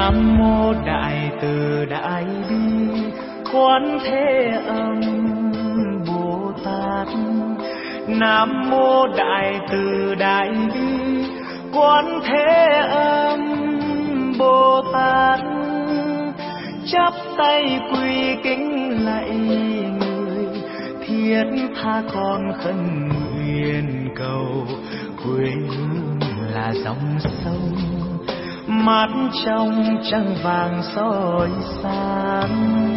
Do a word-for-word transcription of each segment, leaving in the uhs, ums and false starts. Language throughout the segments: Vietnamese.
Nam mô Đại Từ Đại Bi Quán Thế Âm Bồ Tát. Nam mô Đại Từ Đại Bi Quán Thế Âm Bồ Tát. Chắp tay quy kính lạy người, thiết tha con khấn nguyện cầu. Quê hương là dòng sông, mát trong trăng vàng soi sáng.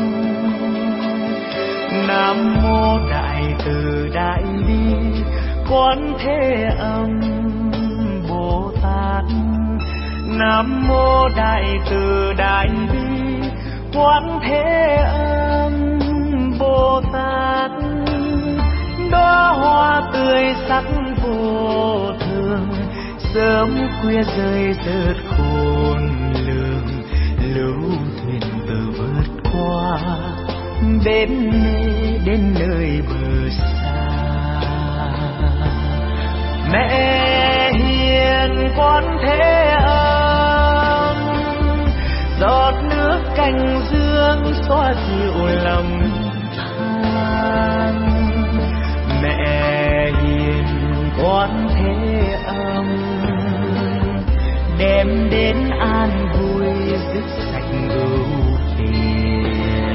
Nam mô Đại Từ Đại Bi Quán Thế Âm Bồ Tát. Nam mô Đại Từ Đại Bi Quán Thế Âm Bồ Tát. Đóa hoa tươi sắc vô thường, sớm khuya rơi rớt khôn lường. Lưu thuyền vừa vượt qua đến nơi, đến nơi bờ xa. Mẹ hiền Quán Thế Âm, giọt nước cành dương xóa dịu lòng than. Mẹ hiền Quán Thế Âm, đem đến an vui dứt sạch ưu phiền.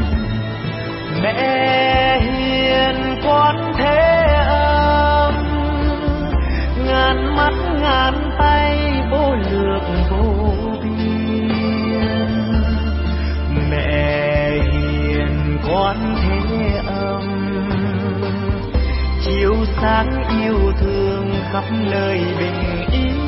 Mẹ hiền Quán Thế Âm, ngàn mắt ngàn tay vô lượng vô biên. Mẹ hiền Quán Thế Âm, chiếu sáng yêu thương khắp nơi bình yên.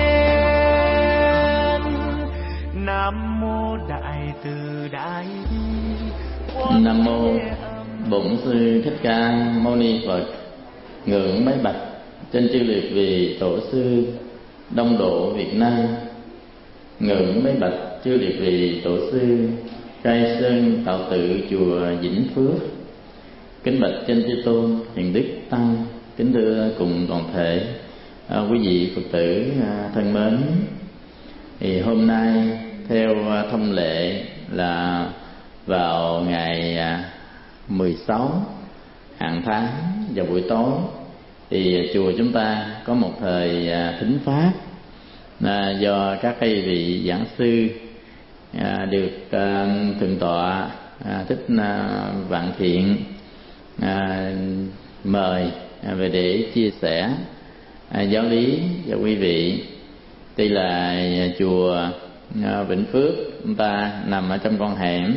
Nam mô Đại Từ Đại Bi. Nam mô Bổn Sư Thích Ca Mâu Ni Phật. Ngưỡng bái bạch trên chư liệt vì tổ sư Đông Độ Việt Nam. Ngưỡng bái bạch chư liệt vì tổ sư Khai Sơn Tạo Tự chùa Vĩnh Phước. Kính bạch trên chư tôn hiền đức tăng. Kính thưa cùng toàn thể à, quý vị Phật tử à, thân mến. Thì hôm nay theo à, thông lệ là vào ngày à, mười sáu hàng tháng vào buổi tối thì chùa chúng ta có một thời à, thính pháp à, do các cái vị giảng sư à, được à, thượng tọa à, Thích à, Vạn Thiện à, mời à, về để chia sẻ à, giáo lý cho quý vị. Đây là chùa à, Vĩnh Phước, chúng ta nằm ở trong con hẻm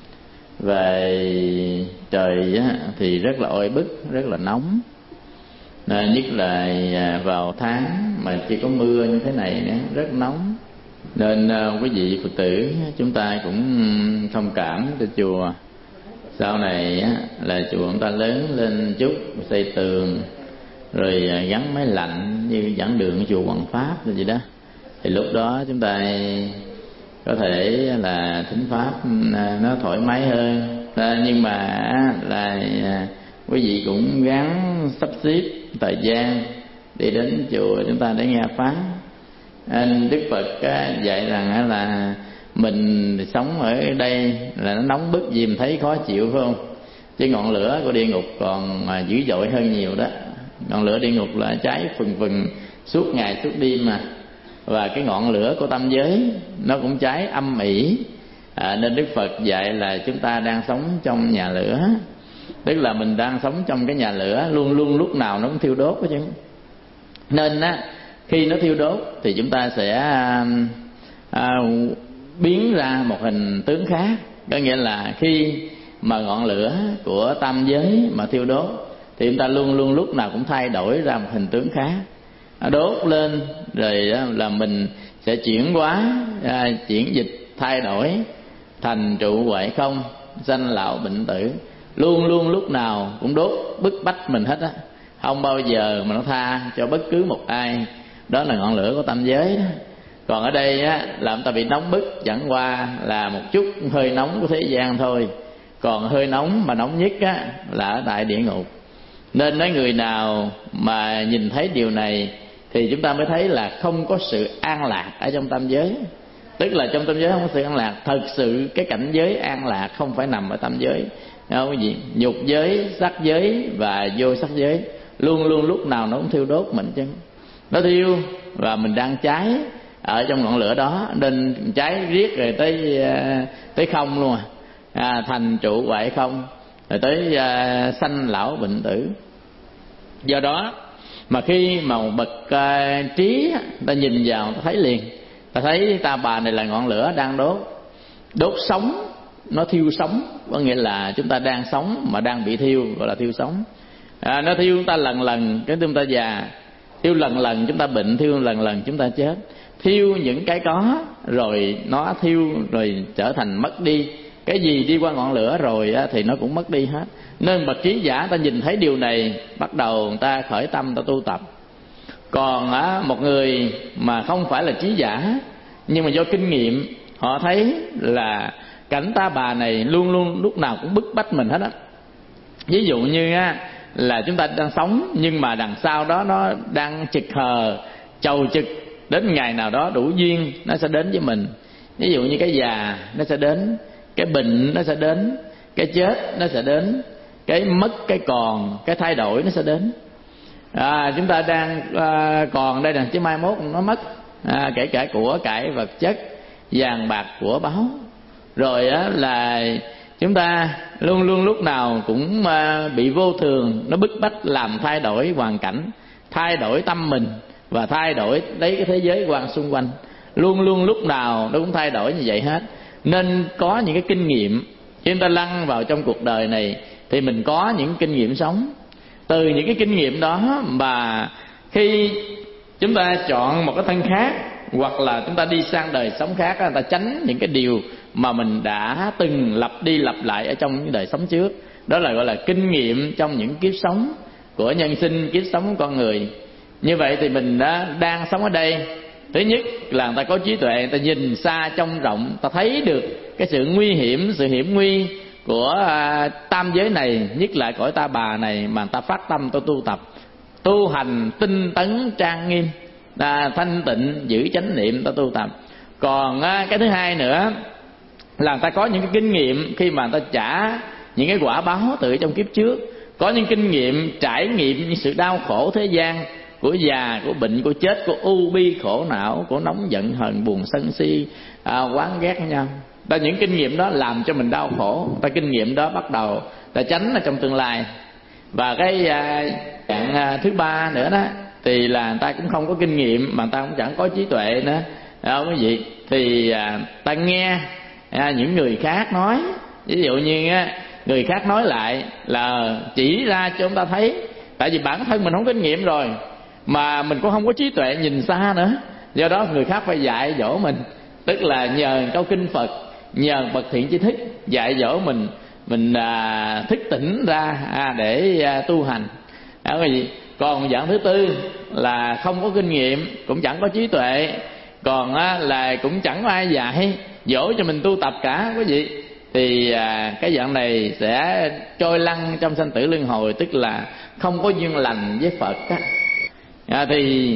và trời á, thì rất là oi bức, rất là nóng à, nhất là à, vào tháng mà chỉ có mưa như thế này nữa, rất nóng. Nên à, quý vị Phật tử chúng ta cũng thông cảm cho chùa. Sau này á, là chùa chúng ta lớn lên chút, xây tường rồi gắn máy lạnh như giảng đường chùa Hoàng Pháp rồi vậy đó, thì lúc đó chúng ta có thể là thính pháp nó thoải mái hơn. À, nhưng mà là quý vị cũng gắng sắp xếp thời gian đi đến chùa chúng ta để nghe pháp. À, Đức Phật dạy rằng là mình sống ở đây là nó nóng bức gì mình thấy khó chịu phải không? Chứ ngọn lửa của địa ngục còn dữ dội hơn nhiều đó. Ngọn lửa địa ngục là cháy phừng phừng suốt ngày suốt đêm mà. Và cái ngọn lửa của tâm giới nó cũng cháy âm ỉ. À, nên Đức Phật dạy là chúng ta đang sống trong nhà lửa. Tức là mình đang sống trong cái nhà lửa, luôn luôn lúc nào nó cũng thiêu đốt đó chứ. Nên á, khi nó thiêu đốt thì chúng ta sẽ à, à, biến ra một hình tướng khác. Có nghĩa là khi mà ngọn lửa của tam giới mà thiêu đốt thì chúng ta luôn luôn lúc nào cũng thay đổi ra một hình tướng khác. Đốt lên rồi là mình sẽ chuyển hóa, à, chuyển dịch, thay đổi thành trụ hoại không, sanh lão bệnh tử. Luôn luôn lúc nào cũng đốt bức bách mình hết á, không bao giờ mà nó tha cho bất cứ một ai. Đó là ngọn lửa của tam giới đó. Còn ở đây á, là chúng ta bị nóng bức, chẳng qua là một chút hơi nóng của thế gian thôi. Còn hơi nóng mà nóng nhất á, là ở tại địa ngục. Nên nói người nào mà nhìn thấy điều này thì chúng ta mới thấy là không có sự an lạc ở trong tam giới. Tức là trong tâm giới không có sự an lạc. Thật sự cái cảnh giới an lạc không phải nằm ở tâm giới, không cái gì nhục giới, sắc giới và vô sắc giới. Luôn luôn lúc nào nó cũng thiêu đốt mình chứ. Nó thiêu và mình đang cháy ở trong ngọn lửa đó, nên cháy riết rồi tới tới không luôn à, à thành trụ hoại không, rồi tới à, sanh lão bệnh tử. Do đó mà khi mà một bậc à, trí ta nhìn vào ta thấy liền, ta thấy ta bà này là ngọn lửa đang đốt, đốt sống, nó thiêu sống, có nghĩa là chúng ta đang sống mà đang bị thiêu, gọi là thiêu sống. À, nó thiêu chúng ta lần lần cái chúng ta già, thiêu lần lần chúng ta bệnh, thiêu lần lần chúng ta chết, thiêu những cái có rồi nó thiêu rồi trở thành mất đi. Cái gì đi qua ngọn lửa rồi á, thì nó cũng mất đi hết. Nên bậc trí giả ta nhìn thấy điều này, bắt đầu ta khởi tâm ta tu tập. Còn á, một người mà không phải là trí giả nhưng mà do kinh nghiệm, họ thấy là cảnh ta bà này luôn luôn lúc nào cũng bức bách mình hết á. Ví dụ như á, là chúng ta đang sống nhưng mà đằng sau đó nó đang chực hờ chầu chực, đến ngày nào đó đủ duyên nó sẽ đến với mình. Ví dụ như cái già nó sẽ đến, cái bệnh nó sẽ đến, cái chết nó sẽ đến, cái mất cái còn, cái thay đổi nó sẽ đến. À, chúng ta đang à, còn đây nè, chứ mai mốt nó mất, à, kể cả của cải vật chất, vàng bạc của báu. Rồi á, là chúng ta luôn luôn lúc nào cũng à, bị vô thường nó bức bách làm thay đổi hoàn cảnh, thay đổi tâm mình và thay đổi lấy cái thế giới quan xung quanh. Luôn luôn lúc nào nó cũng thay đổi như vậy hết. Nên có những cái kinh nghiệm, khi chúng ta lăn vào trong cuộc đời này thì mình có những kinh nghiệm sống. Từ những cái kinh nghiệm đó mà khi chúng ta chọn một cái thân khác, hoặc là chúng ta đi sang đời sống khác, người ta tránh những cái điều mà mình đã từng lặp đi lặp lại ở trong những đời sống trước. Đó là gọi là kinh nghiệm trong những kiếp sống của nhân sinh, kiếp sống con người. Như vậy thì mình đã đang sống ở đây. Thứ nhất là người ta có trí tuệ, người ta nhìn xa trông rộng, ta thấy được cái sự nguy hiểm, sự hiểm nguy của à, tam giới này, nhất là cõi ta bà này, mà người ta phát tâm tôi tu tập, tu hành tinh tấn trang nghiêm, ta thanh tịnh giữ chánh niệm, ta tu tập. Còn à, cái thứ hai nữa là người ta có những cái kinh nghiệm khi mà người ta trả những cái quả báo từ trong kiếp trước, có những kinh nghiệm trải nghiệm những sự đau khổ thế gian, của già, của bệnh, của chết, của ưu bi khổ não, của nóng giận hờn buồn sân si, à, oán ghét nhau. Ta những kinh nghiệm đó làm cho mình đau khổ, ta kinh nghiệm đó bắt đầu ta tránh ở trong tương lai. Và cái à, dạng à, thứ ba nữa đó thì là người ta cũng không có kinh nghiệm, mà người ta cũng chẳng có trí tuệ nữa, không quý vị. Thì à, ta nghe à, những người khác nói, ví dụ như á, người khác nói lại là chỉ ra cho chúng ta thấy. Tại vì bản thân mình không có kinh nghiệm rồi, mà mình cũng không có trí tuệ nhìn xa nữa, do đó người khác phải dạy dỗ mình. Tức là nhờ câu kinh Phật, nhờ bậc thiện tri thức dạy dỗ mình, mình à, thức tỉnh ra à, để à, tu hành. Đó cái gì? Còn dạng thứ tư là không có kinh nghiệm, cũng chẳng có trí tuệ, còn á, là cũng chẳng có ai dạy dỗ cho mình tu tập cả, quý vị. Thì à, cái dạng này sẽ trôi lăn trong sanh tử luân hồi, tức là không có duyên lành với Phật á. À, thì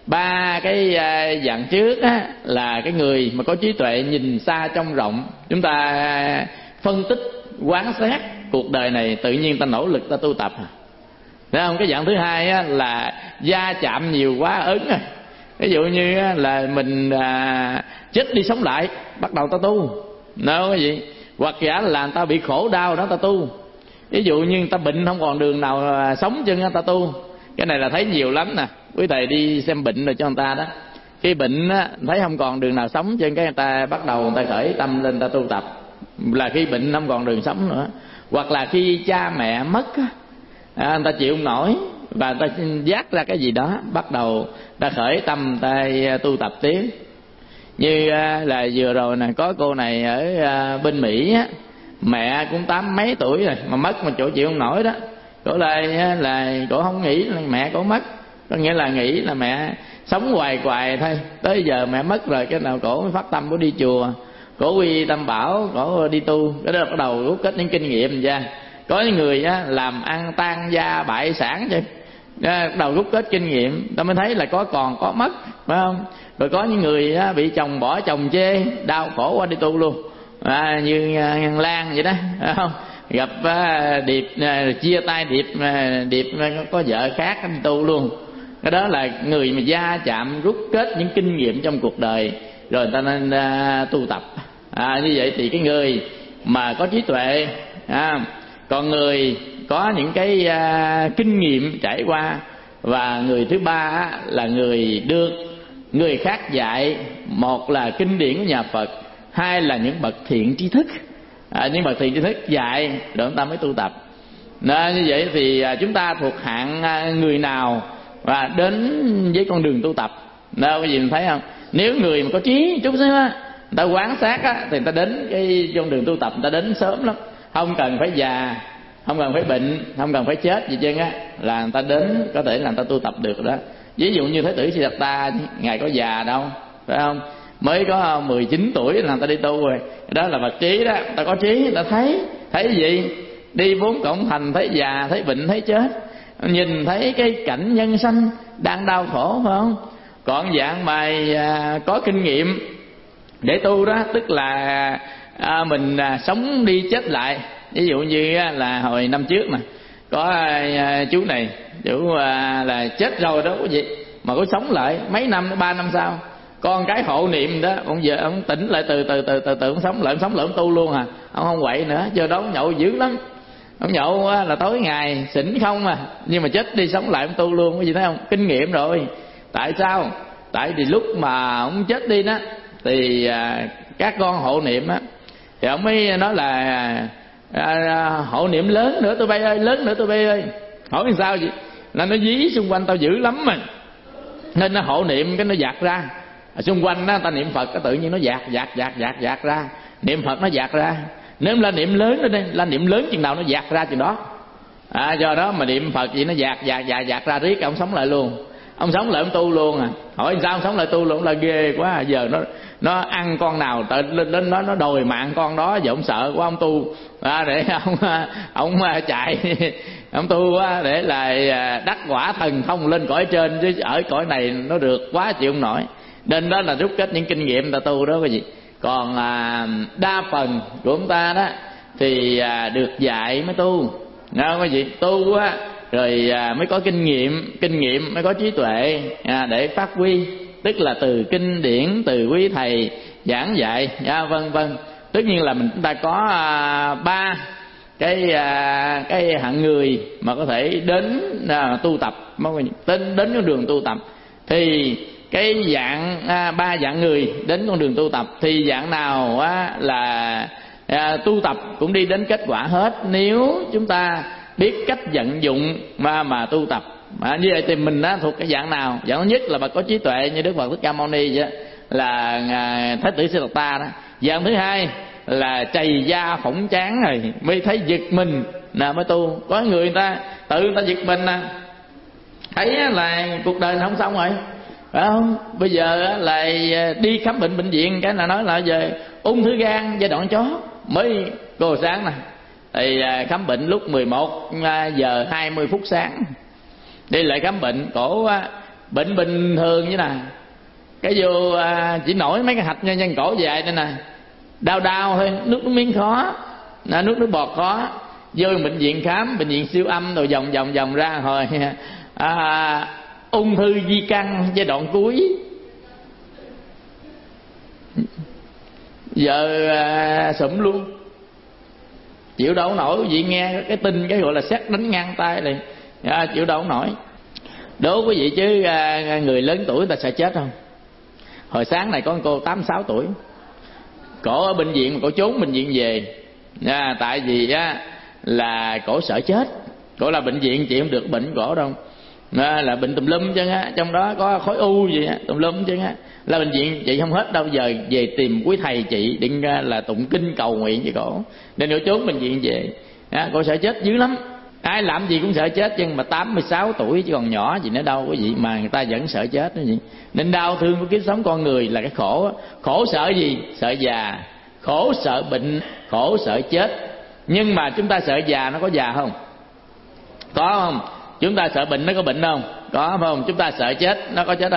ba cái à, dạng trước á, là cái người mà có trí tuệ nhìn xa trông rộng, chúng ta à, phân tích quán xét cuộc đời này, tự nhiên ta nỗ lực ta tu tập. Thấy không? Cái dạng thứ hai á, là va chạm nhiều quá ớn rồi. Ví dụ như á, là mình à, chết đi sống lại, bắt đầu ta tu, đâu cái gì. Hoặc giả là người ta bị khổ đau đó ta tu. Ví dụ như người ta bệnh không còn đường nào sống chân ta tu. Cái này là thấy nhiều lắm nè. Quý thầy đi xem bệnh rồi cho người ta đó. Khi bệnh á, thấy không còn đường nào sống chân, cái người ta bắt đầu người ta khởi tâm lên ta tu tập. Là khi bệnh không còn đường sống nữa. Hoặc là khi cha mẹ mất á, à, người ta chịu không nổi và người ta giác ra cái gì đó, bắt đầu ta khởi tâm ta tu tập tiếp. Như là vừa rồi nè, có cô này ở bên Mỹ á, mẹ cũng tám mấy tuổi rồi mà mất mà chỗ chịu không nổi đó. Cổ lại là cổ không nghĩ là mẹ cổ mất, có nghĩa là nghĩ là mẹ sống hoài hoài thôi, tới giờ mẹ mất rồi cái nào cổ mới phát tâm cổ đi chùa, cổ quy Tam Bảo, cổ đi tu. Cái đó bắt đầu rút kết những kinh nghiệm ra. Có những người á, làm ăn tan gia bại sản chứ, bắt đầu rút kết kinh nghiệm, ta mới thấy là có còn có mất, phải không? Rồi có những người á, bị chồng bỏ chồng chê, đau khổ quá đi tu luôn, à, như Ngân Lan vậy đó, phải không? Gặp à, Điệp à, chia tay Điệp à, Điệp có vợ khác đi tu luôn. Cái đó là người mà gia chạm rút kết những kinh nghiệm trong cuộc đời, rồi người ta nên à, tu tập. À, như vậy thì cái người mà có trí tuệ, à, còn người có những cái à, kinh nghiệm trải qua, và người thứ ba á, là người được người khác dạy. Một là kinh điển của nhà Phật, hai là những bậc thiện tri thức, à, những bậc thiện tri thức dạy rồi chúng ta mới tu tập. Nên như vậy thì à, chúng ta thuộc hạng à, người nào và đến với con đường tu tập. Đâu cái gì mình thấy không? Nếu người mà có trí chút xíu á, người ta quán sát á, thì người ta đến cái con đường tu tập, người ta đến sớm lắm, không cần phải già, không cần phải bệnh, không cần phải chết gì trơn á, là người ta đến có thể là người ta tu tập được đó. Ví dụ như Thái tử Siddhartha, ngài có già đâu, phải không? Mới có mười chín tuổi là người ta đi tu rồi. Đó là bậc trí đó, người ta có trí, người ta thấy thấy gì? Đi bốn cổng thành thấy già, thấy bệnh, thấy chết, nhìn thấy cái cảnh nhân sanh đang đau khổ, phải không? Còn dạng mà à, có kinh nghiệm để tu đó, tức là à, mình à, sống đi chết lại. Ví dụ như á, là hồi năm trước nè, có à, chú này, chú à, là chết rồi đó quý vị, mà có sống lại mấy năm, ba năm sau, con cái hộ niệm đó, ông giờ ông tỉnh lại từ từ từ từ từ ông sống lại, ông sống lại ông tu luôn à, ông không quậy nữa. Giờ đó ông nhậu dữ lắm, ông nhậu á, là tối ngày xỉn không à, nhưng mà chết đi sống lại ông tu luôn, quý vị thấy không? Kinh nghiệm rồi. Tại sao? Tại vì lúc mà ông chết đi đó thì à, các con hộ niệm á, thì ông mới nói là à, à, hộ niệm lớn nữa tôi bay ơi, lớn nữa tôi bay ơi. Hỏi làm sao vậy? Là nó dí xung quanh tao dữ lắm mà, nên nó hộ niệm cái nó dạt ra. Ở xung quanh đó, ta niệm Phật cái tự nhiên nó dạt dạt dạt dạt dạt ra, niệm Phật nó dạt ra. Nếu là niệm lớn đó đây, là niệm lớn chừng nào nó dạt ra chừng đó. À, do đó mà niệm Phật gì nó dạt dạt dạt dạt ra riết, ông sống lại luôn. Ông sống lại ông tu luôn à. Hỏi sao ông sống lại tu luôn? Là ghê quá à. Giờ nó nó ăn con nào lên lên nó nó đòi mạng con đó, giờ ông sợ quá ông tu à, để ông ông chạy ông tu á, để là đắc quả thần thông lên cõi trên, chứ ở cõi này nó được quá chịu không nổi. Nên đó là rút kết những kinh nghiệm ta tu đó quý vị. Còn à, đa phần của chúng ta đó thì à, được dạy mới tu, nghe quý vị? Tu á rồi à, mới có kinh nghiệm, kinh nghiệm mới có trí tuệ à, để phát huy, tức là từ kinh điển, từ quý thầy giảng dạy, à, vân vân. Tất nhiên là mình chúng ta có à, ba cái à, cái hạng người mà có thể đến à, tu tập, đến đến con đường tu tập. Thì cái dạng à, ba dạng người đến con đường tu tập, thì dạng nào á, là à, tu tập cũng đi đến kết quả hết, nếu chúng ta biết cách vận dụng mà mà tu tập. À, như vậy thì mình á, thuộc cái dạng nào? Dạng thứ nhất là bà có trí tuệ như Đức Phật Thích Ca Mâu Ni vậy, là à, Thái tử Siddhartha đó. Dạng thứ hai là trầy da phỏng trán rồi mới thấy giật mình là mới tu. Có người người ta tự người ta giật mình nè, thấy là cuộc đời không xong rồi, phải không? Bây giờ là đi khám bệnh bệnh viện, cái là nói là về ung thư gan giai đoạn chó, mới cô sáng nè thì khám bệnh lúc mười một giờ hai mươi phút sáng, đi lại khám bệnh, cổ bệnh bình thường như nè, cái vô chỉ nổi mấy cái hạch nhân nhân cổ dài đây nè, đau đau thôi, nước nước miếng khó, nước nước bọt khó. Vô bệnh viện khám, bệnh viện siêu âm rồi vòng vòng vòng ra hồi à, ung thư di căn giai đoạn cuối. Giờ à, sụm luôn, chịu đâu nổi. Quý vị nghe cái tin cái gọi là sét đánh ngang tay này, à, chịu đâu nổi. Đố quý vị chứ à, người lớn tuổi người ta sợ chết không? Hồi sáng này có con cô tám sáu tuổi, cổ ở bệnh viện mà cổ trốn bệnh viện về, à, tại vì á là cổ sợ chết. Cổ là bệnh viện chị không được bệnh cổ đâu, à, là bệnh tùm lum chứ á, trong đó có khối u gì á, tùm lum chứ á, là bệnh viện chị không hết đâu. Giờ về tìm quý thầy chị định là tụng kinh cầu nguyện với cổ, nên cổ trốn bệnh viện về. À, cổ sợ chết dữ lắm, ai làm gì cũng sợ chết, nhưng mà tám mươi sáu tuổi chứ còn nhỏ gì nữa đâu quý vị, mà người ta vẫn sợ chết đó vậy. Nên đau thương của kiếp sống con người là cái khổ. Khổ sợ gì? Sợ già, khổ sợ bệnh, khổ sợ chết. Nhưng mà chúng ta sợ già, nó có già không? Có không? Chúng ta sợ bệnh, nó có bệnh không? Có phải không? Chúng ta sợ chết, nó có chết không?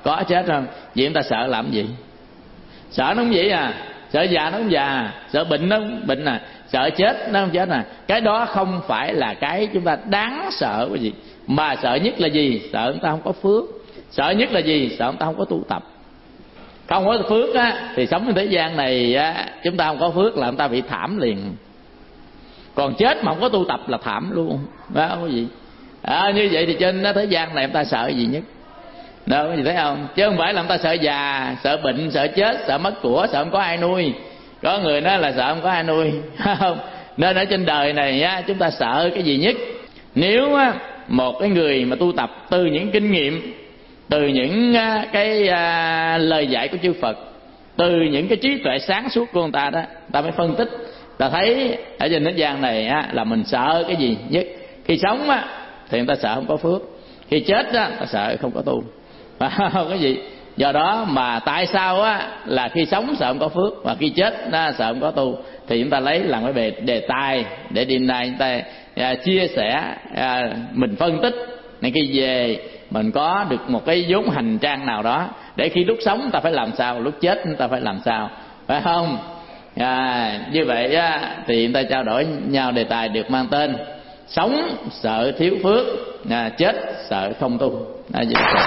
Có chết không? Vậy chúng ta sợ làm gì? Sợ nó không vậy à, sợ già nó không già, sợ bệnh nó không bệnh à, sợ chết nó không chết à. Cái đó không phải là cái chúng ta đáng sợ cái gì. Mà sợ nhất là gì? Sợ chúng ta không có phước. Sợ nhất là gì? Sợ chúng ta không có tu tập. Không có phước á thì sống trên thế gian này á, chúng ta không có phước là chúng ta bị thảm liền. Còn chết mà không có tu tập là thảm luôn. Đó không có gì. À, như vậy thì trên thế gian này chúng ta sợ gì nhất? Đâu có gì thấy không? Chứ không phải là chúng ta sợ già, sợ bệnh, sợ chết, sợ mất của, sợ không có ai nuôi. Có người nói là sợ không có ai nuôi, không? Nên ở trên đời này á, chúng ta sợ cái gì nhất? Nếu á, một cái người mà tu tập từ những kinh nghiệm, từ những cái à, lời dạy của chư Phật, từ những cái trí tuệ sáng suốt của người ta đó, ta mới phân tích, ta thấy ở trên thế gian này á, là mình sợ cái gì nhất. Khi sống á, thì người ta sợ không có phước. Khi chết á, ta sợ không có tu. Không có gì. Do đó mà tại sao á là khi sống sợ không có phước, và khi chết á, sợ không có tu. Thì chúng ta lấy làm cái đề, đề tài để đêm nay chúng ta à, chia sẻ, à, mình phân tích nên khi về mình có được một cái vốn hành trang nào đó, để khi lúc sống ta phải làm sao, lúc chết ta phải làm sao, phải không? À, như vậy á, thì chúng ta trao đổi nhau đề tài được mang tên sống sợ thiếu phước, à, chết sợ không tu. À,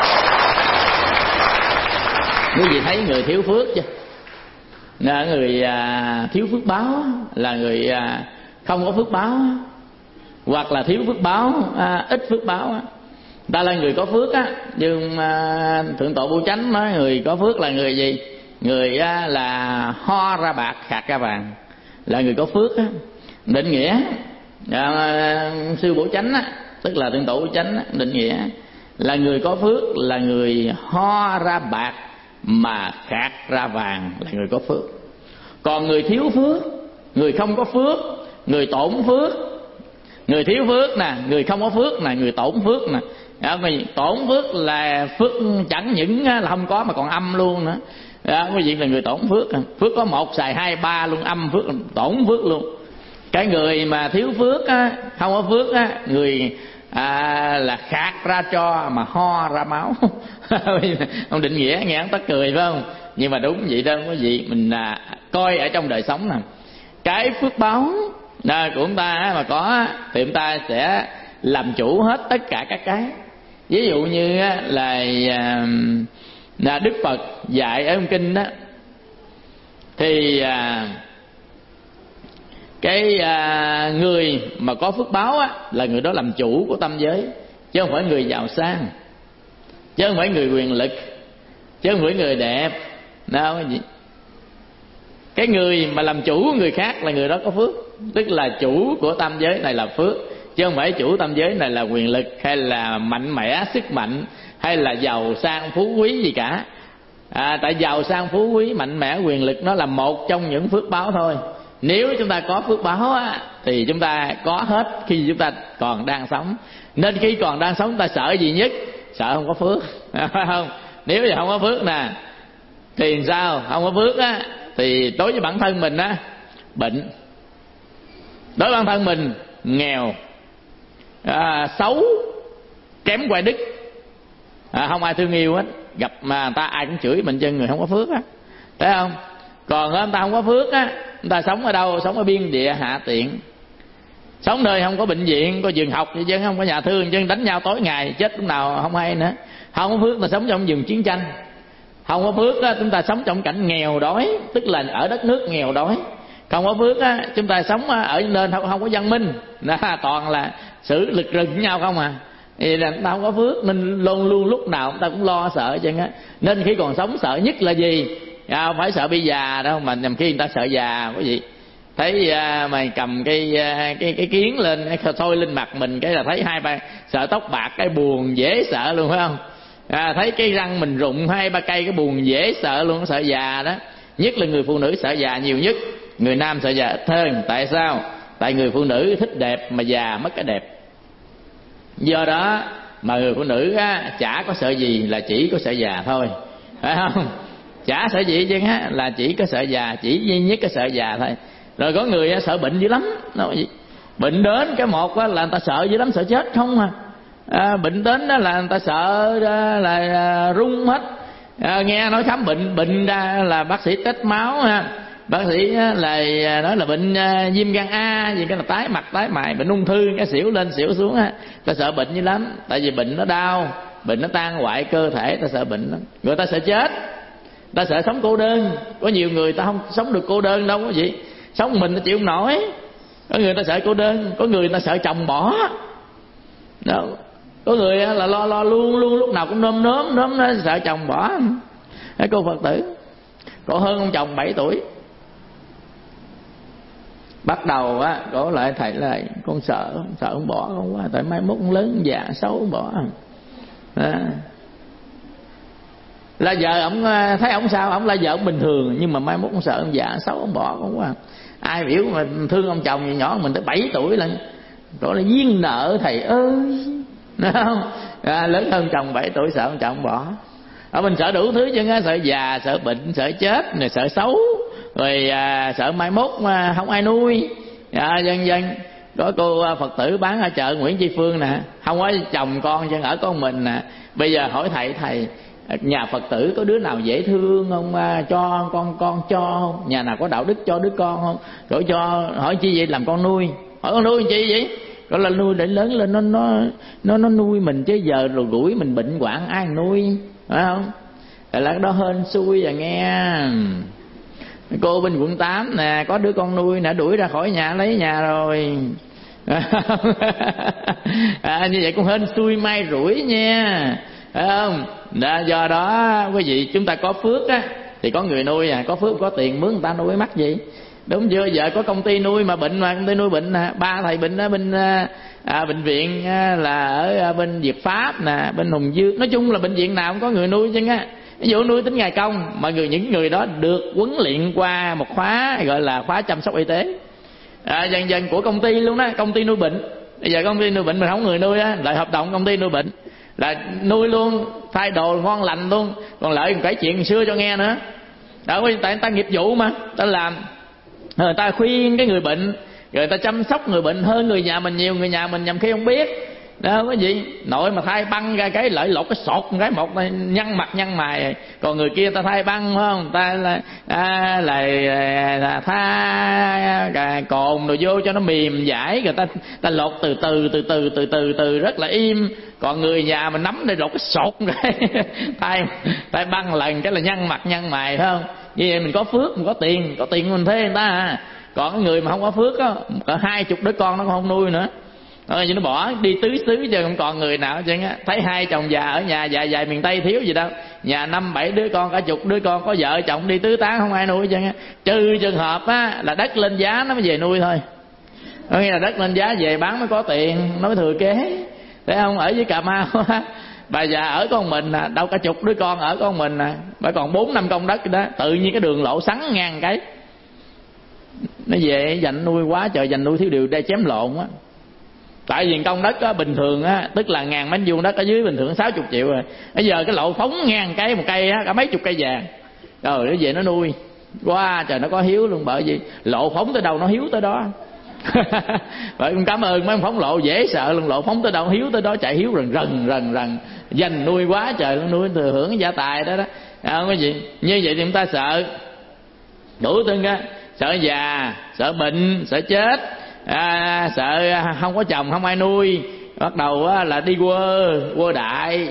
quý vị thấy người thiếu phước chưa? Là người à, thiếu phước báo là người à, không có phước báo, hoặc là thiếu phước báo, à, ít phước báo. Ta là người có phước á, nhưng à, Thượng Tọa Bu Chánh nói người có phước là người gì? Người á, là ho ra bạc khạc ra vàng, là người có phước á. Định nghĩa à, sư Bổ Chánh á, tức là Thượng Tọa Bu Chánh á, định nghĩa là người có phước là người ho ra bạc mà khạc ra vàng, là người có phước. Còn người thiếu phước, người không có phước, người tổn phước, người thiếu phước nè, người không có phước nè, người tổn phước nè. Đó, tổn phước là phước chẳng những là không có mà còn âm luôn nữa. Đó, cái gì là người tổn phước? Phước có một xài hai ba luôn, âm phước, tổn phước luôn. Cái người mà thiếu phước á, không có phước á, người à, là khạc ra cho mà ho ra máu. Ông định nghĩa nghe ông tắt cười phải không? Nhưng mà đúng vậy đó quý vị. Mình à, coi ở trong đời sống nè, cái phước báo à, của chúng ta mà có thì chúng ta sẽ làm chủ hết tất cả các cái. Ví dụ như là, là Đức Phật dạy ở trong kinh đó, thì à, cái à, người mà có phước báo á, là người đó làm chủ của tâm giới, chứ không phải người giàu sang, chứ không phải người quyền lực, chứ không phải người đẹp. Đâu cái gì? Cái người mà làm chủ người khác là người đó có phước, tức là chủ của tâm giới này là phước, chứ không phải chủ tâm giới này là quyền lực hay là mạnh mẽ sức mạnh hay là giàu sang phú quý gì cả. À, tại giàu sang phú quý mạnh mẽ quyền lực nó là một trong những phước báo thôi. Nếu chúng ta có phước báo á, thì chúng ta có hết khi chúng ta còn đang sống. Nên khi còn đang sống ta sợ gì nhất? Sợ không có phước, phải không? Nếu như không có phước nè thì sao? Không có phước á thì đối với bản thân mình á, bệnh. Đối với bản thân mình nghèo, à, xấu, kém quay đức, à, không ai thương yêu hết. Gặp mà người ta ai cũng chửi mình chân người không có phước á, thấy không? Còn người ta không có phước á, người ta sống ở đâu? Sống ở biên địa hạ tiện, sống nơi không có bệnh viện, có trường học chứ không có nhà thương, chứ đánh nhau tối ngày chết lúc nào không hay nữa. Không có phước ta sống trong vùng chiến tranh. Không có phước á, chúng ta sống trong cảnh nghèo đói, tức là ở đất nước nghèo đói. Không có phước á, chúng ta sống ở nên không, không có văn minh, đó, toàn là xử lực rừng với nhau không à. Thì là ta không có phước nên luôn luôn lúc nào chúng ta cũng lo sợ chứ á. Nên khi còn sống sợ nhất là gì? À, không phải sợ bị già đâu, mà nhằm khi người ta sợ già quý vị. Thấy à, mày cầm cái à, cái cái kiến lên soi lên mặt mình cái là thấy hai ba sợ tóc bạc, cái buồn dễ sợ luôn phải không? À, thấy cái răng mình rụng hai ba cây cái buồn dễ sợ luôn, sợ già đó. Nhất là người phụ nữ sợ già nhiều nhất, người nam sợ già ít hơn. Tại sao? Tại người phụ nữ thích đẹp mà già mất cái đẹp. Do đó mà người phụ nữ á, chả có sợ gì, là chỉ có sợ già thôi, phải không? Chả sợ gì chứ á, là chỉ có sợ già, chỉ duy nhất có sợ già thôi. Rồi có người á, sợ bệnh dữ lắm. Bệnh đến cái một á, là người ta sợ dữ lắm, sợ chết không à. À, bệnh đến đó là người ta sợ là, là run hết, À, nghe nói khám bệnh bệnh ra là bác sĩ test máu ha, bác sĩ là nói là bệnh viêm gan A gì cái là tái mặt tái mày, bệnh ung thư cái xỉu lên xỉu xuống ha. Ta sợ bệnh như lắm, tại vì bệnh nó đau, bệnh nó tan hoại cơ thể, ta sợ bệnh lắm. Người ta sợ chết, ta sợ sống cô đơn. Có nhiều người ta không sống được cô đơn đâu, có gì sống mình ta chịu không nổi. Có người ta sợ cô đơn, có người ta sợ chồng bỏ đâu, có người là lo lo luôn luôn lúc nào cũng nôm nớm nớm nó sợ chồng bỏ. Cái cô Phật tử cổ hơn ông chồng bảy tuổi, bắt đầu á cổ lại thầy là con sợ sợ ông bỏ con quá, tại mai mốt con lớn già xấu ông bỏ à. Là vợ ông thấy ông sao, ông là vợ ông bình thường, nhưng mà mai mốt con sợ ông già xấu ông bỏ con quá. Ai biểu mà thương ông chồng gì nhỏ mình tới bảy tuổi lần, đó là duyên nợ thầy ơi, đúng không? À, lớn hơn chồng bảy tuổi sợ ông chồng bỏ. Ở mình sợ đủ thứ chứ, sợ già, sợ bệnh, sợ chết, này sợ xấu, rồi à, sợ mai mốt mà không ai nuôi, à, dân dân. Có cô Phật tử bán ở chợ Nguyễn Tri Phương nè, không có chồng con chứ ở con mình nè. Bây giờ hỏi thầy, thầy nhà Phật tử có đứa nào dễ thương không, à, cho con con cho không? Nhà nào có đạo đức cho đứa con không? Rồi cho hỏi chi vậy, làm con nuôi. Hỏi con nuôi chi vậy? Gọi là nuôi để lớn lên nó nó nó nó nuôi mình, chứ giờ rồi gũi mình bệnh hoạn ai nuôi, phải không? Tại là đó hên xui rồi nghe. Cô bên quận tám nè, có đứa con nuôi nè, đuổi ra khỏi nhà lấy nhà rồi. À, như vậy cũng hên xui may rủi nha, phải không? Đã, do đó quý vị chúng ta có phước á thì có người nuôi, à có phước có tiền mướn người ta nuôi mắc gì, đúng chưa? Giờ có công ty nuôi mà bệnh, mà công ty nuôi bệnh nè, ba thầy bệnh ở bên à, bệnh viện à, là ở bên Việt Pháp nè, bên Hùng Dương, nói chung là bệnh viện nào cũng có người nuôi chứ á. Ví dụ nuôi tính ngày công, mà người những người đó được huấn luyện qua một khóa gọi là khóa chăm sóc y tế, à, dần dần của công ty luôn đó, công ty nuôi bệnh. Bây giờ công ty nuôi bệnh mà không người nuôi á, lại hợp đồng công ty nuôi bệnh là nuôi luôn, thay đồ ngon lành luôn, còn lợi kể chuyện xưa cho nghe nữa. Đó, tại người ta nghiệp vụ mà, ta làm, người ta khuyên cái người bệnh, người ta chăm sóc người bệnh hơn người nhà mình nhiều. Người nhà mình nhầm khi không biết đó, cái gì nội mà thay băng ra cái lợi lột cái sột một cái một nhăn mặt nhăn mày, còn người kia ta thay băng, phải không? Ta là à, là, là tha cồn rồi vô cho nó mềm giải, rồi ta ta lột từ từ từ từ từ từ từ rất là im. Còn người nhà mình nắm để lột cái sột cái thay thay băng lần cái là nhăn mặt nhăn mày, phải không? Như vậy mình có phước, mình có tiền, có tiền mình thuê người ta à. Còn cái người mà không có phước á, cả hai chục đứa con nó không nuôi nữa, rồi nó bỏ đi tứ xứ chứ không còn người nào chứ á. Thấy hai chồng già ở nhà dài dài miền Tây thiếu gì đâu, nhà năm bảy đứa con, cả chục đứa con, có vợ chồng đi tứ tán không ai nuôi chứ á. Trừ trường hợp á là đất lên giá nó mới về nuôi thôi. Có nghĩa là đất lên giá về bán mới có tiền, nó mới thừa kế. Thấy không? Ở với Cà Mau á, bà già ở con mình à, đâu cả chục đứa con ở con mình à, bà còn bốn năm công đất đó, tự nhiên cái đường lộ sắn ngang cái nó về dành nuôi quá trời, dành nuôi thiếu điều để chém lộn á. Tại vì công đất á, bình thường á, tức là ngàn mét vuông đất ở dưới bình thường sáu chục triệu rồi. Bây giờ cái lộ phóng ngang cái một cây á, cả mấy chục cây vàng, rồi nó về nó nuôi quá trời, nó có hiếu luôn. Bởi vì lộ phóng tới đâu nó hiếu tới đó. Vậy cũng cảm ơn mấy ông phóng lộ dễ sợ luôn, lộ phóng tới đâu hiếu tới đó, chạy hiếu rần rần rần rần, dành nuôi quá trời luôn, nuôi thừa hưởng gia tài đó đó. Không có gì như vậy thì chúng ta sợ đủ thứ á, sợ già, sợ bệnh, sợ chết, à, sợ không có chồng không ai nuôi, bắt đầu á, là đi quơ quơ đại.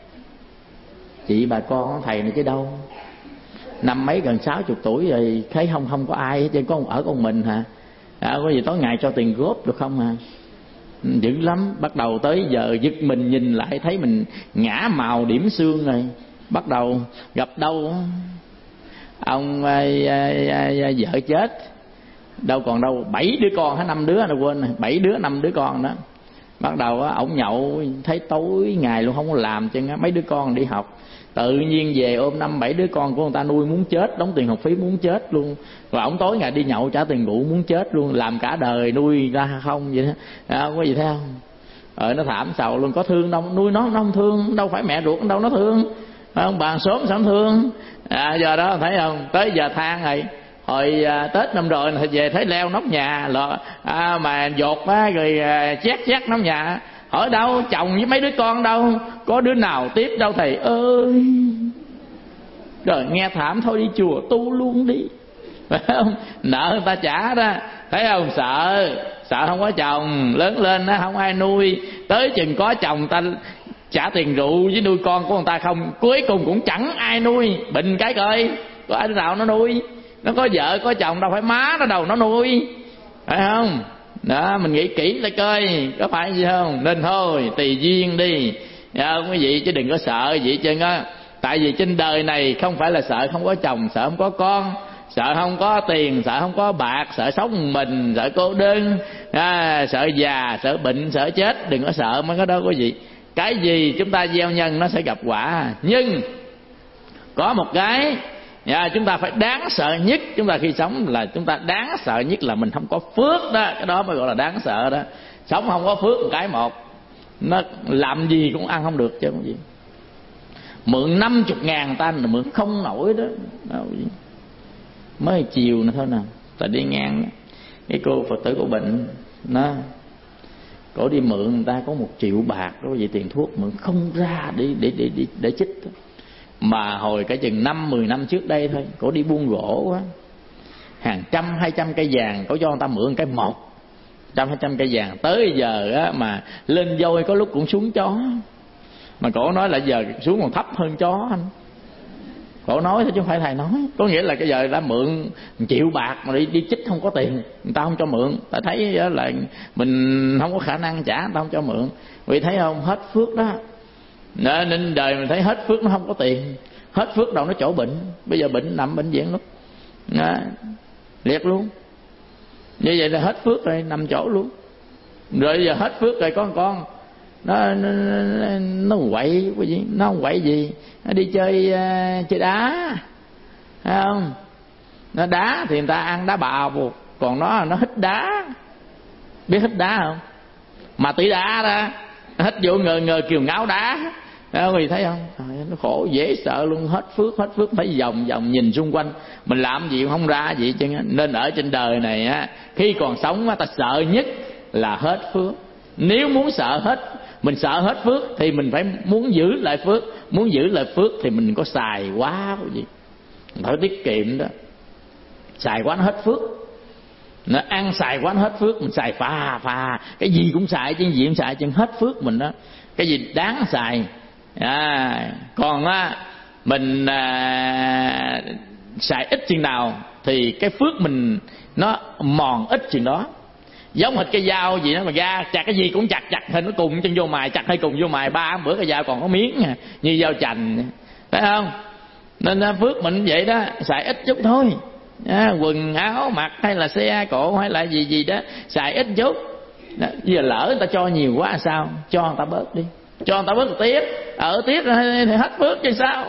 Chị bà con thầy này chứ đâu, năm mấy gần sáu chục tuổi rồi, thấy không không có ai hết trơn, có ở con mình hả? À, có gì tối ngày cho tiền góp được không hả? Dữ lắm. Bắt đầu tới giờ giật mình nhìn lại thấy mình ngã màu điểm xương rồi. Bắt đầu gặp đâu ông à, à, à, à, vợ chết, đâu còn đâu bảy đứa con hay năm đứa, đâu quên bảy đứa năm đứa con đó. Bắt đầu á ổng nhậu thấy tối ngày luôn không có làm chứ, mấy đứa con đi học, tự nhiên về ôm năm bảy đứa con của người ta nuôi muốn chết, đóng tiền học phí muốn chết luôn. Rồi ổng tối ngày đi nhậu trả tiền ngủ muốn chết luôn, làm cả đời nuôi ra không vậy đó. À, không có gì thấy không? Ờ nó thảm sầu luôn, có thương đâu, nuôi nó nó không thương, đâu phải mẹ ruột đâu nó thương, không bàn xóm sao không thương. À, giờ đó thấy không, tới giờ than rồi. Hồi à, Tết năm rồi thì về thấy leo nóc nhà lọ, à, mà dột á, rồi à, chét chét nóc nhà. Hỏi đâu chồng với mấy đứa con đâu, có đứa nào tiếp đâu thầy ơi. Rồi nghe thảm thôi đi chùa tu luôn đi, phải không? Nợ người ta trả đó, thấy không? Sợ sợ không có chồng, lớn lên nó không ai nuôi, tới chừng có chồng ta trả tiền rượu với nuôi con của người ta không, cuối cùng cũng chẳng ai nuôi. Bệnh cái coi có ai nào nó nuôi. Nó có vợ có chồng đâu phải má nó đâu nó nuôi, phải không? Đó, mình nghĩ kỹ lại coi có phải gì không. Nên thôi tùy duyên đi, dạ không quý vị, chứ đừng có sợ gì chứ á. Tại vì trên đời này không phải là sợ không có chồng, sợ không có con, sợ không có tiền, sợ không có bạc, sợ sống mình, sợ cô đơn, à, sợ già, sợ bệnh, sợ chết. Đừng có sợ mấy cái đó quý vị. Cái gì chúng ta gieo nhân nó sẽ gặp quả. Nhưng có một cái à, chúng ta phải đáng sợ nhất chúng ta khi sống là chúng ta đáng sợ nhất là mình không có phước đó. Cái đó mới gọi là đáng sợ đó. Sống không có phước một cái một, nó làm gì cũng ăn không được chứ không gì. Mượn năm chục ngàn ta là mượn không nổi đó, đó mới chiều nữa thôi nào. Ta đi ngang cái cô Phật tử của bệnh nó, cổ đi mượn người ta có một triệu bạc đó vậy, tiền thuốc mượn không ra để để để để, để chích đó. Mà hồi cả chừng năm mười năm trước đây thôi, cổ đi buôn gỗ quá, hàng trăm hai trăm cây vàng cổ cho người ta mượn cái một, trăm hai trăm cây vàng. Tới giờ á mà lên voi có lúc cũng xuống chó, mà cổ nói là giờ xuống còn thấp hơn chó anh. Cổ nói thôi chứ không phải thầy nói. Có nghĩa là cái giờ đã mượn một triệu bạc mà đi đi chích không có tiền, người ta không cho mượn. Ta thấy là mình không có khả năng trả, người ta không cho mượn. Vì thấy không, hết phước đó. Nên đời mình thấy hết phước nó không có tiền, hết phước đâu nó chỗ bệnh. Bây giờ bệnh nằm bệnh viện luôn, đó, liệt luôn. Như vậy là hết phước rồi, nằm chỗ luôn. Rồi giờ hết phước rồi có con, con nó nó nó, nó quậy cái gì, nó không quậy gì, nó đi chơi uh, chơi đá, thấy không? Nó đá thì người ta ăn đá bào, còn nó nó hít đá. Biết hít đá không? Mà tỷ đá đó, hít vô ngờ ngờ kiều ngáo đá. Đó, quý vị thấy không? À, nó khổ dễ sợ luôn, hết phước hết phước, phải vòng vòng nhìn xung quanh mình làm gì cũng không ra gì chứ. Nên ở trên đời này á, khi còn sống á, ta sợ nhất là hết phước. Nếu muốn sợ hết, mình sợ hết phước thì mình phải muốn giữ lại phước. Muốn giữ lại phước thì mình có xài quá cái gì, mình phải tiết kiệm đó. Xài quá nó hết phước, nó ăn xài quá nó hết phước. Mình xài phà phà, cái gì cũng xài chứ gì cũng xài chứ hết phước mình đó. Cái gì đáng xài à, còn á mình à, xài ít chừng nào thì cái phước mình nó mòn ít chừng đó. Giống hệt cái dao gì đó mà ra chặt cái gì cũng chặt chặt hình nó cùng chân vô mài, chặt hay cùng vô mài, ba bữa cái dao còn có miếng như dao chành, phải không? Nên phước mình vậy đó, xài ít chút thôi. À, quần áo mặc hay là xe cộ hay là gì gì đó xài ít chút đó. Giờ lỡ người ta cho nhiều quá sao, cho người ta bớt đi, cho người ta bớt một tiết, ở tiết thì hết phước chứ sao.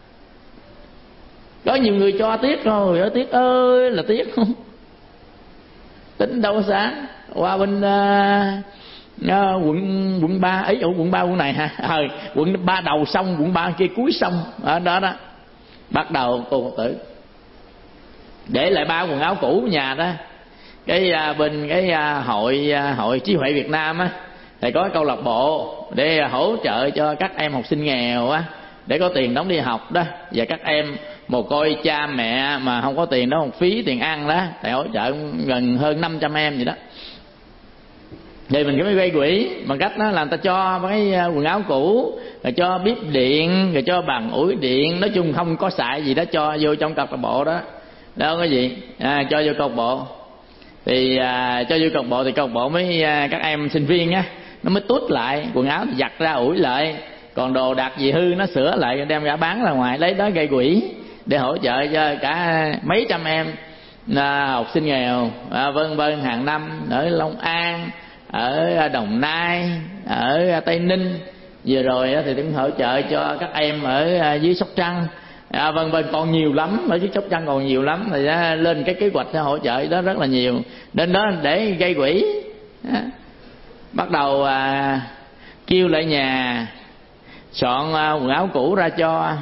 Có nhiều người cho tiết rồi, ở tiết ơi là tiết không tính đâu sáng. Qua bên uh, uh, quận quận ba ấy, ở quận ba quận này ha, ờ quận ba đầu sông, quận ba kia cuối sông ở đó đó. Bắt đầu cô Phật tử để lại ba quần áo cũ nhà đó. Cái uh, bên cái uh, hội uh, hội trí huệ Việt Nam á, thì có câu lạc bộ để hỗ trợ cho các em học sinh nghèo á, để có tiền đóng đi học đó, và các em mồ côi cha mẹ mà không có tiền đó, một phí tiền ăn đó, thì hỗ trợ gần hơn năm trăm em gì đó. Thì mình mới gây quỹ bằng cách đó là người ta cho cái quần áo cũ, rồi cho bếp điện, rồi cho bàn ủi điện, nói chung không có xài gì đó, cho vô trong câu lạc bộ đó. Đâu có gì à, cho vô câu lạc bộ thì à, cho vô câu lạc bộ thì câu lạc bộ mới à, các em sinh viên á, nó mới tút lại quần áo thì giặt ra ủi lại, còn đồ đạc gì hư nó sửa lại đem ra bán ra ngoài, lấy đó gây quỹ để hỗ trợ cho cả mấy trăm em à, học sinh nghèo à, vân vân hàng năm ở Long An, ở Đồng Nai, ở Tây Ninh. Vừa rồi thì cũng hỗ trợ cho các em ở dưới Sóc Trăng à, vân vân, còn nhiều lắm, ở dưới Sóc Trăng còn nhiều lắm. Thì lên cái kế hoạch hỗ trợ đó rất là nhiều, nên đó để gây quỹ. Bắt đầu à, kêu lại nhà soạn à, quần áo cũ ra cho.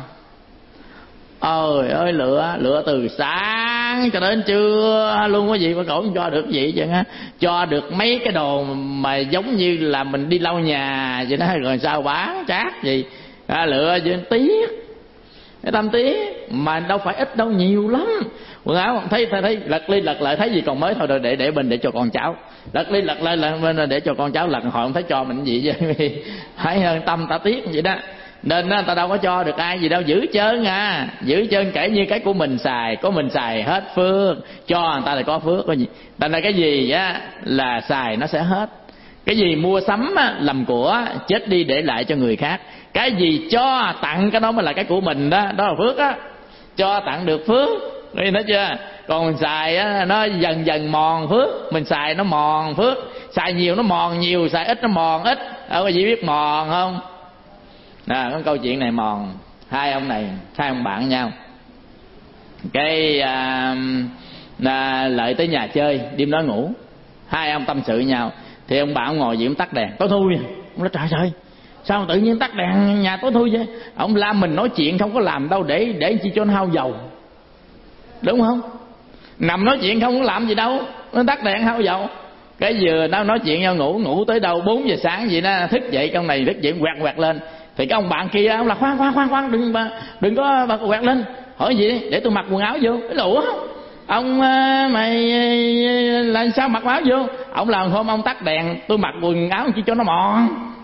Ôi ơi, lựa lựa từ sáng cho đến trưa luôn, có gì mà cậu không cho được gì chứ á. Cho được mấy cái đồ mà giống như là mình đi lau nhà vậy đó, rồi sao bán chát gì à, lựa chứ tiết cái tâm tiết mà đâu phải ít đâu, nhiều lắm. Quần áo thấy thấy, thấy lật đi lật lại thấy gì còn mới thôi, rồi để để bên để cho con cháu, lật đi lật lại là bên để cho con cháu lật, họ không thấy cho mình gì vậy. Hãy hơn tâm ta tiếc vậy đó. Nên ta đâu có cho được ai gì đâu, giữ trơn à, giữ trơn kể như cái của mình xài, có mình xài hết phước, cho người ta là có phước. Có gì thành là cái gì á là xài nó sẽ hết. Cái gì mua sắm á, làm của, chết đi để lại cho người khác. Cái gì cho tặng cái đó mới là cái của mình đó, đó là phước á. Cho tặng được phước, nghe nói chưa? Còn mình xài á, nó dần dần mòn phước, mình xài nó mòn phước, xài nhiều nó mòn nhiều, xài ít nó mòn ít. Ở có gì biết mòn không? À, có câu chuyện này mòn. Hai ông này, hai ông bạn nhau. Cái à, à, Lợi tới nhà chơi, đêm đó ngủ. Hai ông tâm sự nhau. Thì ông bạn ông ngồi gì ông tắt đèn, tối thui. Ông nói trời ơi, sao tự nhiên tắt đèn nhà tối thui vậy? Ông la mình nói chuyện không có làm đâu để để chi cho nó hao dầu, đúng không? Nằm nói chuyện không có làm gì đâu, nó tắt đèn hao dầu. Cái vừa nó nói chuyện nhau ngủ, ngủ tới đâu bốn giờ sáng vậy đó, thức dậy trong này thức dậy quẹt quẹt lên. Thì cái ông bạn kia ông là khoan khoan khoan khoan đừng đừng có bà quẹt lên. Hỏi gì để tôi mặc quần áo vô. Cái lũa ông mày là sao mặc áo vô? Ông là hôm ông tắt đèn tôi mặc quần áo chỉ cho nó mòn,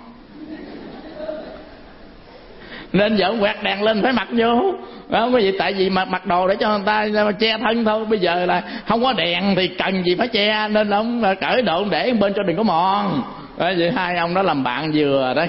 nên giờ ông quẹt đèn lên phải mặc vô. Không có gì, tại vì mà mặc đồ để cho người ta che thân thôi. Bây giờ là không có đèn thì cần gì phải che, nên ông cởi đồ để bên cho đừng có mòn. Vậy hai ông đó làm bạn vừa đó.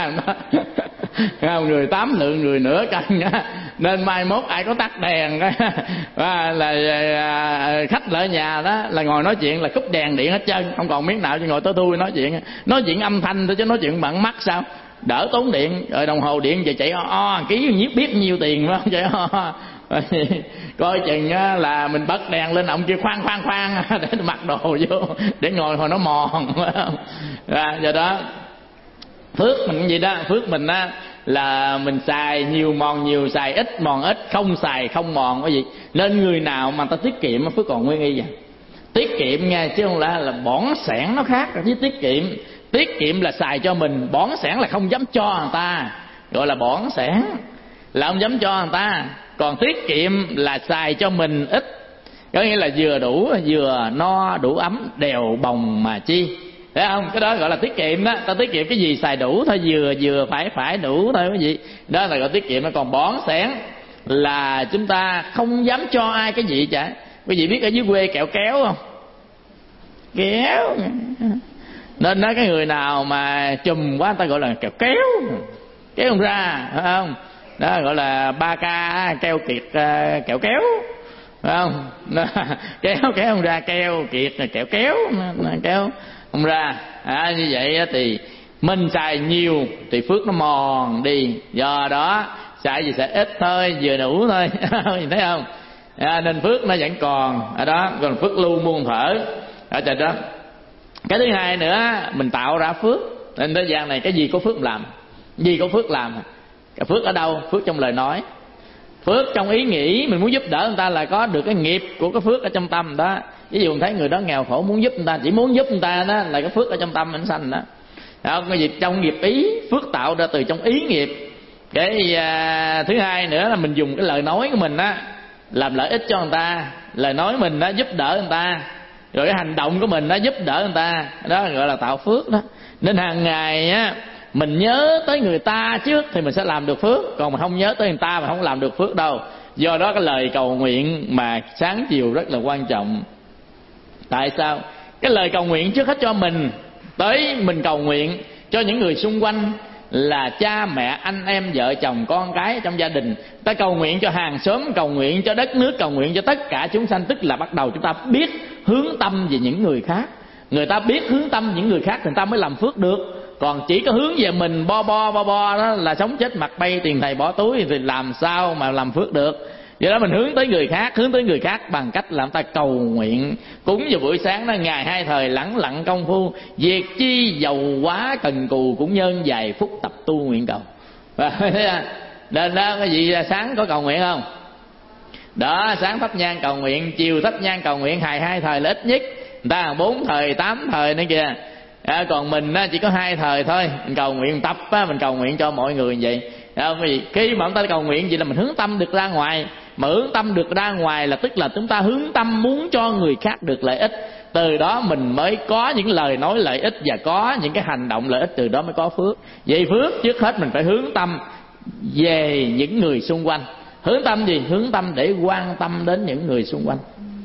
Người tám lượng người nửa cân á, nên mai mốt ai có tắt đèn là, là khách lại nhà đó là ngồi nói chuyện là cúp đèn điện hết trơn, không còn miếng nào cho ngồi tối thui nói chuyện. Nói chuyện âm thanh thôi chứ nói chuyện bằng mắt sao, đỡ tốn điện. Rồi đồng hồ điện giờ chạy o, o ký nhiêu biết nhiêu tiền phải không, chạy o. Coi chừng là mình bật đèn lên ông kia khoan khoan khoan để mặc đồ vô để ngồi hồi nó mòn. À, do đó phước mình gì đó, phước mình á là mình xài nhiều mòn nhiều, xài ít mòn ít, không xài không mòn cái gì. Nên người nào mà ta tiết kiệm phước còn nguyên y vậy. Tiết kiệm nha, chứ không là là bỏn sẻn nó khác với tiết kiệm. Tiết kiệm là xài cho mình, bỏn sẻn là không dám cho người ta, gọi là bỏn sẻn, là không dám cho người ta. Còn tiết kiệm là xài cho mình ít, có nghĩa là vừa đủ vừa no đủ ấm đèo bồng mà chi, thấy không? Cái đó gọi là tiết kiệm đó. Ta tiết kiệm cái gì xài đủ thôi, vừa vừa phải phải đủ thôi cái gì đó là gọi tiết kiệm. Nó còn bỏn sẻn là chúng ta không dám cho ai cái gì cả. Quý vị biết ở dưới quê kẹo kéo không? Kéo nên đó, cái người nào mà chùm quá người ta gọi là kẹo kéo, kéo không ra, phải không? Đó gọi là ba ca keo kiệt kẹo kéo, phải không? Đó, kéo kéo không ra, keo kiệt là kẹo kéo, kéo không ra. À, như vậy thì mình xài nhiều thì phước nó mòn đi, do đó xài gì xài ít thôi, vừa đủ thôi. Nhìn thấy không? À, nên phước nó vẫn còn ở đó, còn phước lưu muôn thở ở trên đó. Cái thứ hai nữa, mình tạo ra phước. Nên thế gian này cái gì có phước làm, gì có phước làm. Cái phước ở đâu? Phước trong lời nói, phước trong ý nghĩ. Mình muốn giúp đỡ người ta là có được cái nghiệp của cái phước ở trong tâm đó. Ví dụ mình thấy người đó nghèo khổ muốn giúp người ta, chỉ muốn giúp người ta đó là cái phước ở trong tâm mình sanh đó. Đó, cái gì trong nghiệp ý, phước tạo ra từ trong ý nghiệp. Cái à, thứ hai nữa là mình dùng cái lời nói của mình á làm lợi ích cho người ta, lời nói mình đó giúp đỡ người ta, rồi cái hành động của mình nó giúp đỡ người ta, đó gọi là tạo phước đó. Nên hàng ngày á mình nhớ tới người ta trước thì mình sẽ làm được phước, còn mà không nhớ tới người ta mà không làm được phước đâu. Do đó cái lời cầu nguyện mà sáng chiều rất là quan trọng. Tại sao? Cái lời cầu nguyện trước hết cho mình, tới mình cầu nguyện cho những người xung quanh là cha mẹ, anh em, vợ chồng, con cái trong gia đình. Ta cầu nguyện cho hàng xóm, cầu nguyện cho đất nước, cầu nguyện cho tất cả chúng sanh. Tức là bắt đầu chúng ta biết hướng tâm về những người khác. Người ta biết hướng tâm những người khác thì người ta mới làm phước được. Còn chỉ có hướng về mình bo bo bo bo đó là sống chết mặt bay, tiền thầy bỏ túi thì làm sao mà làm phước được. Do đó mình hướng tới người khác, hướng tới người khác bằng cách làm ta cầu nguyện. Cúng vào buổi sáng đó, ngày hai thời lẳng lặng công phu, việc chi giàu quá cần cù cũng nhân vài phút tập tu nguyện cầu. Nên đó cái gì sáng có cầu nguyện không? Đó, sáng thắp nhang cầu nguyện, chiều thắp nhang cầu nguyện, ngày hai thời là ít nhất. Người ta bốn thời, tám thời nữa kìa. À, còn mình á, chỉ có hai thời thôi. Mình cầu nguyện tập á, mình cầu nguyện cho mọi người như vậy. À, vì khi mà chúng ta cầu nguyện vậy là mình hướng tâm được ra ngoài. Mà hướng tâm được ra ngoài là tức là chúng ta hướng tâm muốn cho người khác được lợi ích. Từ đó mình mới có những lời nói lợi ích và có những cái hành động lợi ích, từ đó mới có phước. Vậy phước trước hết mình phải hướng tâm về những người xung quanh. Hướng tâm gì? Hướng tâm để quan tâm đến những người xung quanh.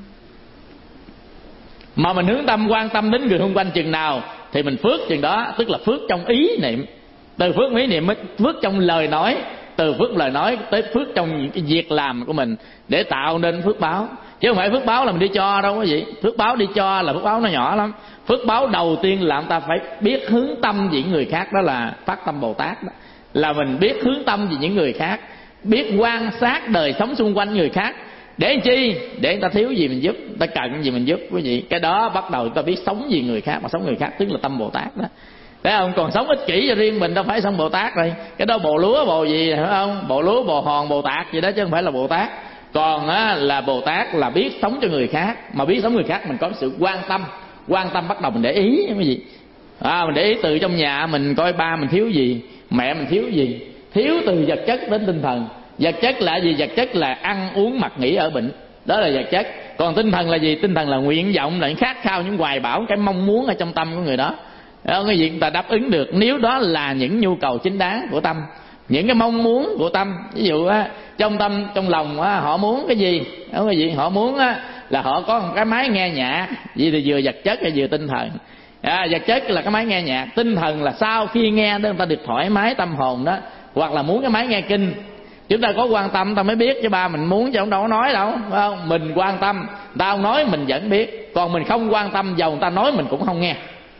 Mà mình hướng tâm quan tâm đến người xung quanh chừng nào thì mình phước chừng đó. Tức là phước trong ý niệm. Từ phước ý niệm mới phước trong lời nói, từ phước lời nói tới phước trong những cái việc làm của mình, để tạo nên phước báo. Chứ không phải phước báo là mình đi cho đâu quý vị. Phước báo đi cho là phước báo nó nhỏ lắm. Phước báo đầu tiên là chúng ta phải biết hướng tâm về người khác, đó là phát tâm Bồ Tát đó. Là mình biết hướng tâm về những người khác, biết quan sát đời sống xung quanh người khác. Để làm chi? Để người ta thiếu gì mình giúp, người ta cần gì mình giúp quý vị. Cái đó bắt đầu người ta biết sống vì người khác. Mà sống người khác tức là tâm Bồ Tát đó. Thấy không? Còn sống ích kỷ cho riêng mình đâu phải sống Bồ Tát rồi. Cái đó bồ lúa bồ gì phải không? Bồ lúa bồ hòn Bồ Tát gì đó chứ không phải là Bồ Tát. Còn á, là Bồ Tát là biết sống cho người khác. Mà biết sống người khác mình có sự quan tâm. Quan tâm bắt đầu mình để ý cái gì à, mình để ý từ trong nhà mình coi ba mình thiếu gì, mẹ mình thiếu gì. Thiếu từ vật chất đến tinh thần. Vật chất là gì? Vật chất là ăn uống mặc nghỉ ở bệnh, đó là vật chất. Còn tinh thần là gì? Tinh thần là nguyện vọng, là những khát khao, những hoài bão, cái mong muốn ở trong tâm của người đó. Đó, cái gì người ta đáp ứng được nếu đó là những nhu cầu chính đáng của tâm, những cái mong muốn của tâm. Ví dụ á, trong tâm trong lòng á, họ muốn cái gì? Đó, cái gì họ muốn á, là họ có một cái máy nghe nhạc. Vậy thì vừa vật chất hay vừa tinh thần. À, vật chất là cái máy nghe nhạc, tinh thần là sau khi nghe đó người ta được thoải mái tâm hồn đó. Hoặc là muốn cái máy nghe kinh. Chúng ta có quan tâm ta mới biết, chứ ba mình muốn chứ ông đâu có nói đâu, phải không? Mình quan tâm, người ta không nói mình vẫn biết. Còn mình không quan tâm, dầu người ta nói mình cũng không nghe.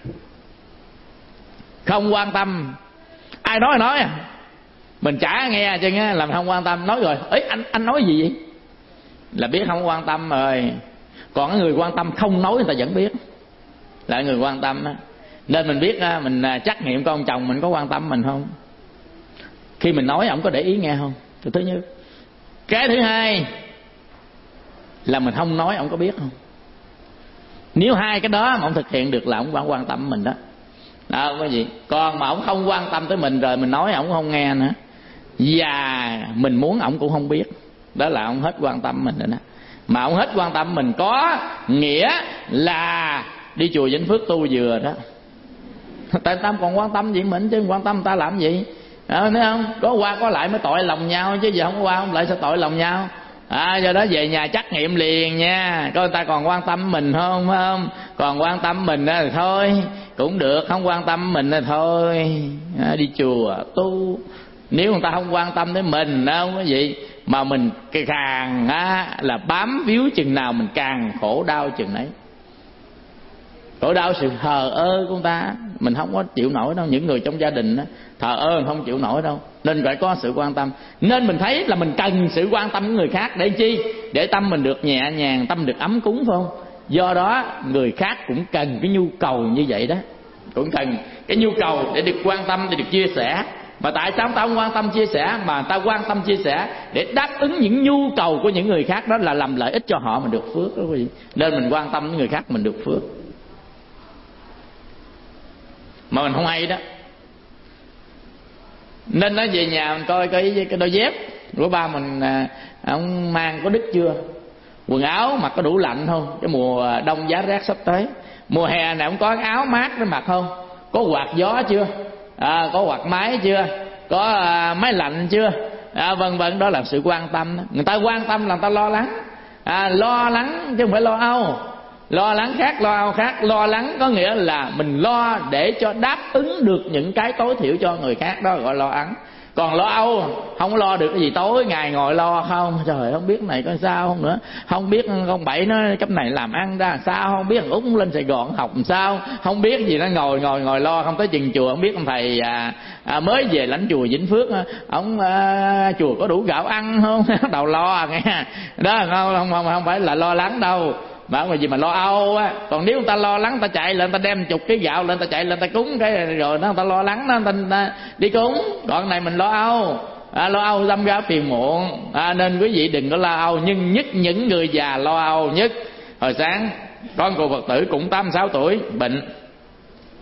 Không quan tâm, ai nói nói à, mình chả nghe chứ nghe, làm không quan tâm. Nói rồi, ấy anh anh nói gì vậy? Là biết không quan tâm rồi. Còn cái người quan tâm không nói người ta vẫn biết, là người quan tâm đó. Nên mình biết mình trắc nghiệm con chồng mình có quan tâm mình không. Khi mình nói ổng có để ý nghe không? Thứ thứ nhất. Cái thứ hai là mình không nói ổng có biết không. Nếu hai cái đó mà ổng thực hiện được là ổng vẫn quan tâm mình đó. Đó có gì. Còn mà ổng không quan tâm tới mình rồi mình nói ổng không nghe nữa, và mình muốn ổng cũng không biết, đó là ổng hết quan tâm mình rồi đó. Mà ổng hết quan tâm mình có nghĩa là đi chùa Vĩnh Phước tu vừa đó. Tại ta còn quan tâm gì mình, chứ quan tâm người ta làm gì. Đó, thấy không? Có qua có lại mới tội lòng nhau, chứ giờ không qua không lại sao tội lòng nhau. À, do đó về nhà trắc nghiệm liền nha, coi người ta còn quan tâm mình không, phải không? Còn quan tâm mình thì thôi cũng được, không quan tâm mình thì thôi à, đi chùa tu. Nếu người ta không quan tâm tới mình đâu cái gì, mà mình càng á, là bám víu chừng nào mình càng khổ đau chừng ấy. Khổ đau sự thờ ơ của người ta mình không có chịu nổi đâu. Những người trong gia đình á, thờ ơ mình không chịu nổi đâu. Nên phải có sự quan tâm. Nên mình thấy là mình cần sự quan tâm của người khác. Để chi? Để tâm mình được nhẹ nhàng, tâm được ấm cúng, phải không? Do đó người khác cũng cần cái nhu cầu như vậy đó. Cũng cần cái nhu cầu để được quan tâm, để được chia sẻ. Mà tại sao người ta không quan tâm chia sẻ, mà người ta quan tâm chia sẻ để đáp ứng những nhu cầu của những người khác, đó là làm lợi ích cho họ mà được phước đó quý vị. Nên mình quan tâm đến người khác mình được phước. Mà mình không hay đó. Nên nó về nhà mình coi cái, cái đôi dép của ba mình, ông mang có đứt chưa, quần áo mặc có đủ lạnh không, cái mùa đông giá rét sắp tới. Mùa hè này ông có cái áo mát để mặc không, có quạt gió chưa, à, có quạt máy chưa, có à, máy lạnh chưa, à, vân vân. Đó là sự quan tâm đó. Người ta quan tâm là người ta lo lắng, à, lo lắng chứ không phải lo âu. Lo lắng khác, lo âu khác. Lo lắng có nghĩa là mình lo để cho đáp ứng được những cái tối thiểu cho người khác, đó gọi lo lắng. Còn lo âu không lo được cái gì, tối ngày ngồi lo không, trời không biết này có sao không nữa, không biết con Bảy nó cấp này làm ăn ra sao, không biết thằng Út lên Sài Gòn học làm sao, không biết gì, nó ngồi ngồi ngồi lo. Không tới chừng chùa không biết ông thầy à, à, mới về lãnh chùa Vĩnh Phước, ông à, chùa có đủ gạo ăn không, đầu lo nghe đó. Không không không, không phải là lo lắng đâu, mà cái gì mà lo âu á. Còn nếu người ta lo lắng, ta chạy lên ta đem chục cái gạo lên, ta chạy lên ta cúng cái rồi đó, người ta lo lắng đó, người ta, người ta đi cúng. Còn này mình lo âu, à, lo âu đâm ra phiền muộn, à, nên quý vị đừng có lo âu. Nhưng nhất những người già lo âu nhất. Hồi sáng con cô Phật tử cũng tám sáu tuổi bệnh,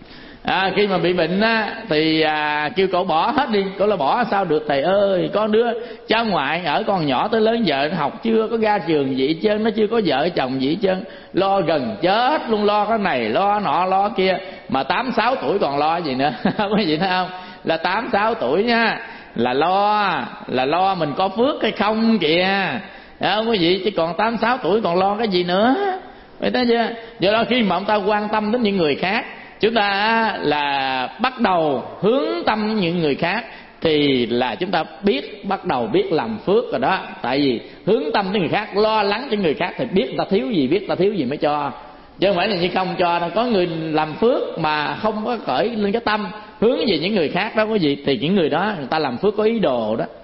À, khi mà bị bệnh á, thì à, kêu cậu bỏ hết đi. Cậu là bỏ sao được thầy ơi, con đứa cháu ngoại ở con nhỏ tới lớn giờ nó học chưa có ra trường gì hết trơn, nó chưa có vợ chồng gì hết trơn, lo gần chết luôn, lo cái này lo nọ lo kia, mà tám sáu tuổi còn lo gì nữa. Quý vị thấy không, là tám sáu tuổi nha, là lo là lo mình có phước hay không kìa, thấy không quý vị, chứ còn tám sáu tuổi còn lo cái gì nữa. Vậy thấy chưa? Do đó khi mà ông ta quan tâm đến những người khác, chúng ta là bắt đầu hướng tâm đến những người khác, thì là chúng ta biết bắt đầu biết làm phước rồi đó. Tại vì hướng tâm đến người khác, lo lắng cho người khác, thì biết người ta thiếu gì, biết người ta thiếu gì mới cho, chứ không phải là như không cho đâu. Có người làm phước mà không có khởi lên cái tâm hướng về những người khác đó quý vị, thì những người đó người ta làm phước có ý đồ đó.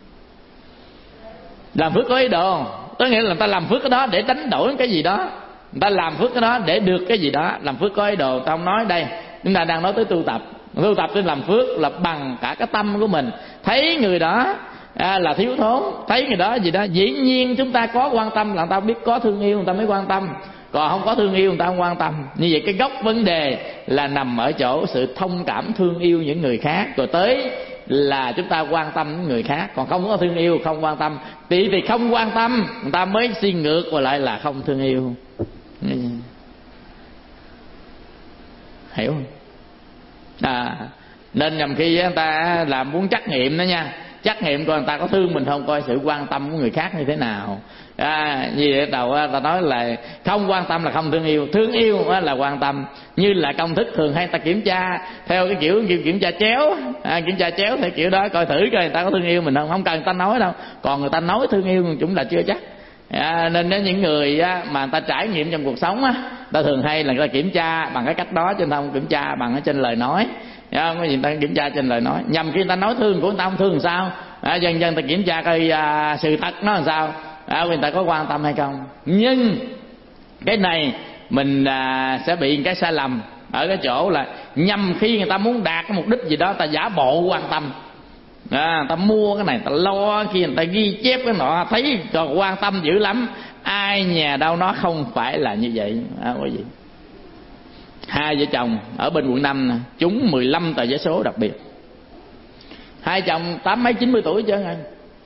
Làm phước có ý đồ có nghĩa là người ta làm phước cái đó để đánh đổi cái gì đó, người ta làm phước cái đó để được cái gì đó. Làm phước có ý đồ, ta không nói đây, chúng ta đang nói tới tu tập. Tu tập để làm phước là bằng cả cái tâm của mình. Thấy người đó à, là thiếu thốn, thấy người đó gì đó, dĩ nhiên chúng ta có quan tâm, là người ta biết có thương yêu người ta mới quan tâm, còn không có thương yêu người ta không quan tâm. Như vậy cái gốc vấn đề là nằm ở chỗ sự thông cảm thương yêu những người khác, rồi tới là chúng ta quan tâm đến người khác. Còn không có thương yêu, không quan tâm, vì vì không quan tâm người ta mới suy ngược và lại là không thương yêu. Hiểu không? À, nên nhầm khi người ta làm muốn trắc nghiệm đó nha, trắc nghiệm coi người ta có thương mình không, coi sự quan tâm của người khác như thế nào. À, như vậy đầu ta nói là không quan tâm là không thương yêu, thương yêu là quan tâm. Như là công thức thường hay ta kiểm tra theo cái kiểu kiểm tra chéo, à, kiểm tra chéo theo kiểu đó, coi thử coi người ta có thương yêu mình không. Không cần người ta nói đâu, còn người ta nói thương yêu chúng là chưa chắc. À, nên đến những người á, mà người ta trải nghiệm trong cuộc sống á, ta thường hay là người ta kiểm tra bằng cái cách đó, chứ người ta không kiểm tra bằng ở trên lời nói. Có gì người ta kiểm tra trên lời nói, nhằm khi người ta nói thương của người ta không thương làm sao, à, dần dần ta kiểm tra coi à, sự thật nó làm sao, à, người ta có quan tâm hay không. Nhưng cái này mình à, sẽ bị cái sai lầm ở cái chỗ là nhằm khi người ta muốn đạt cái mục đích gì đó, ta giả bộ quan tâm. À, ta mua cái này, ta lo khi người ta ghi chép cái nọ, thấy còn quan tâm dữ lắm. Ai nhà đâu nó không phải là như vậy. À, quý vị, hai vợ chồng ở bên quận năm trúng mười lăm tờ vé số đặc biệt, hai chồng tám mấy chín mươi tuổi chứ rồi,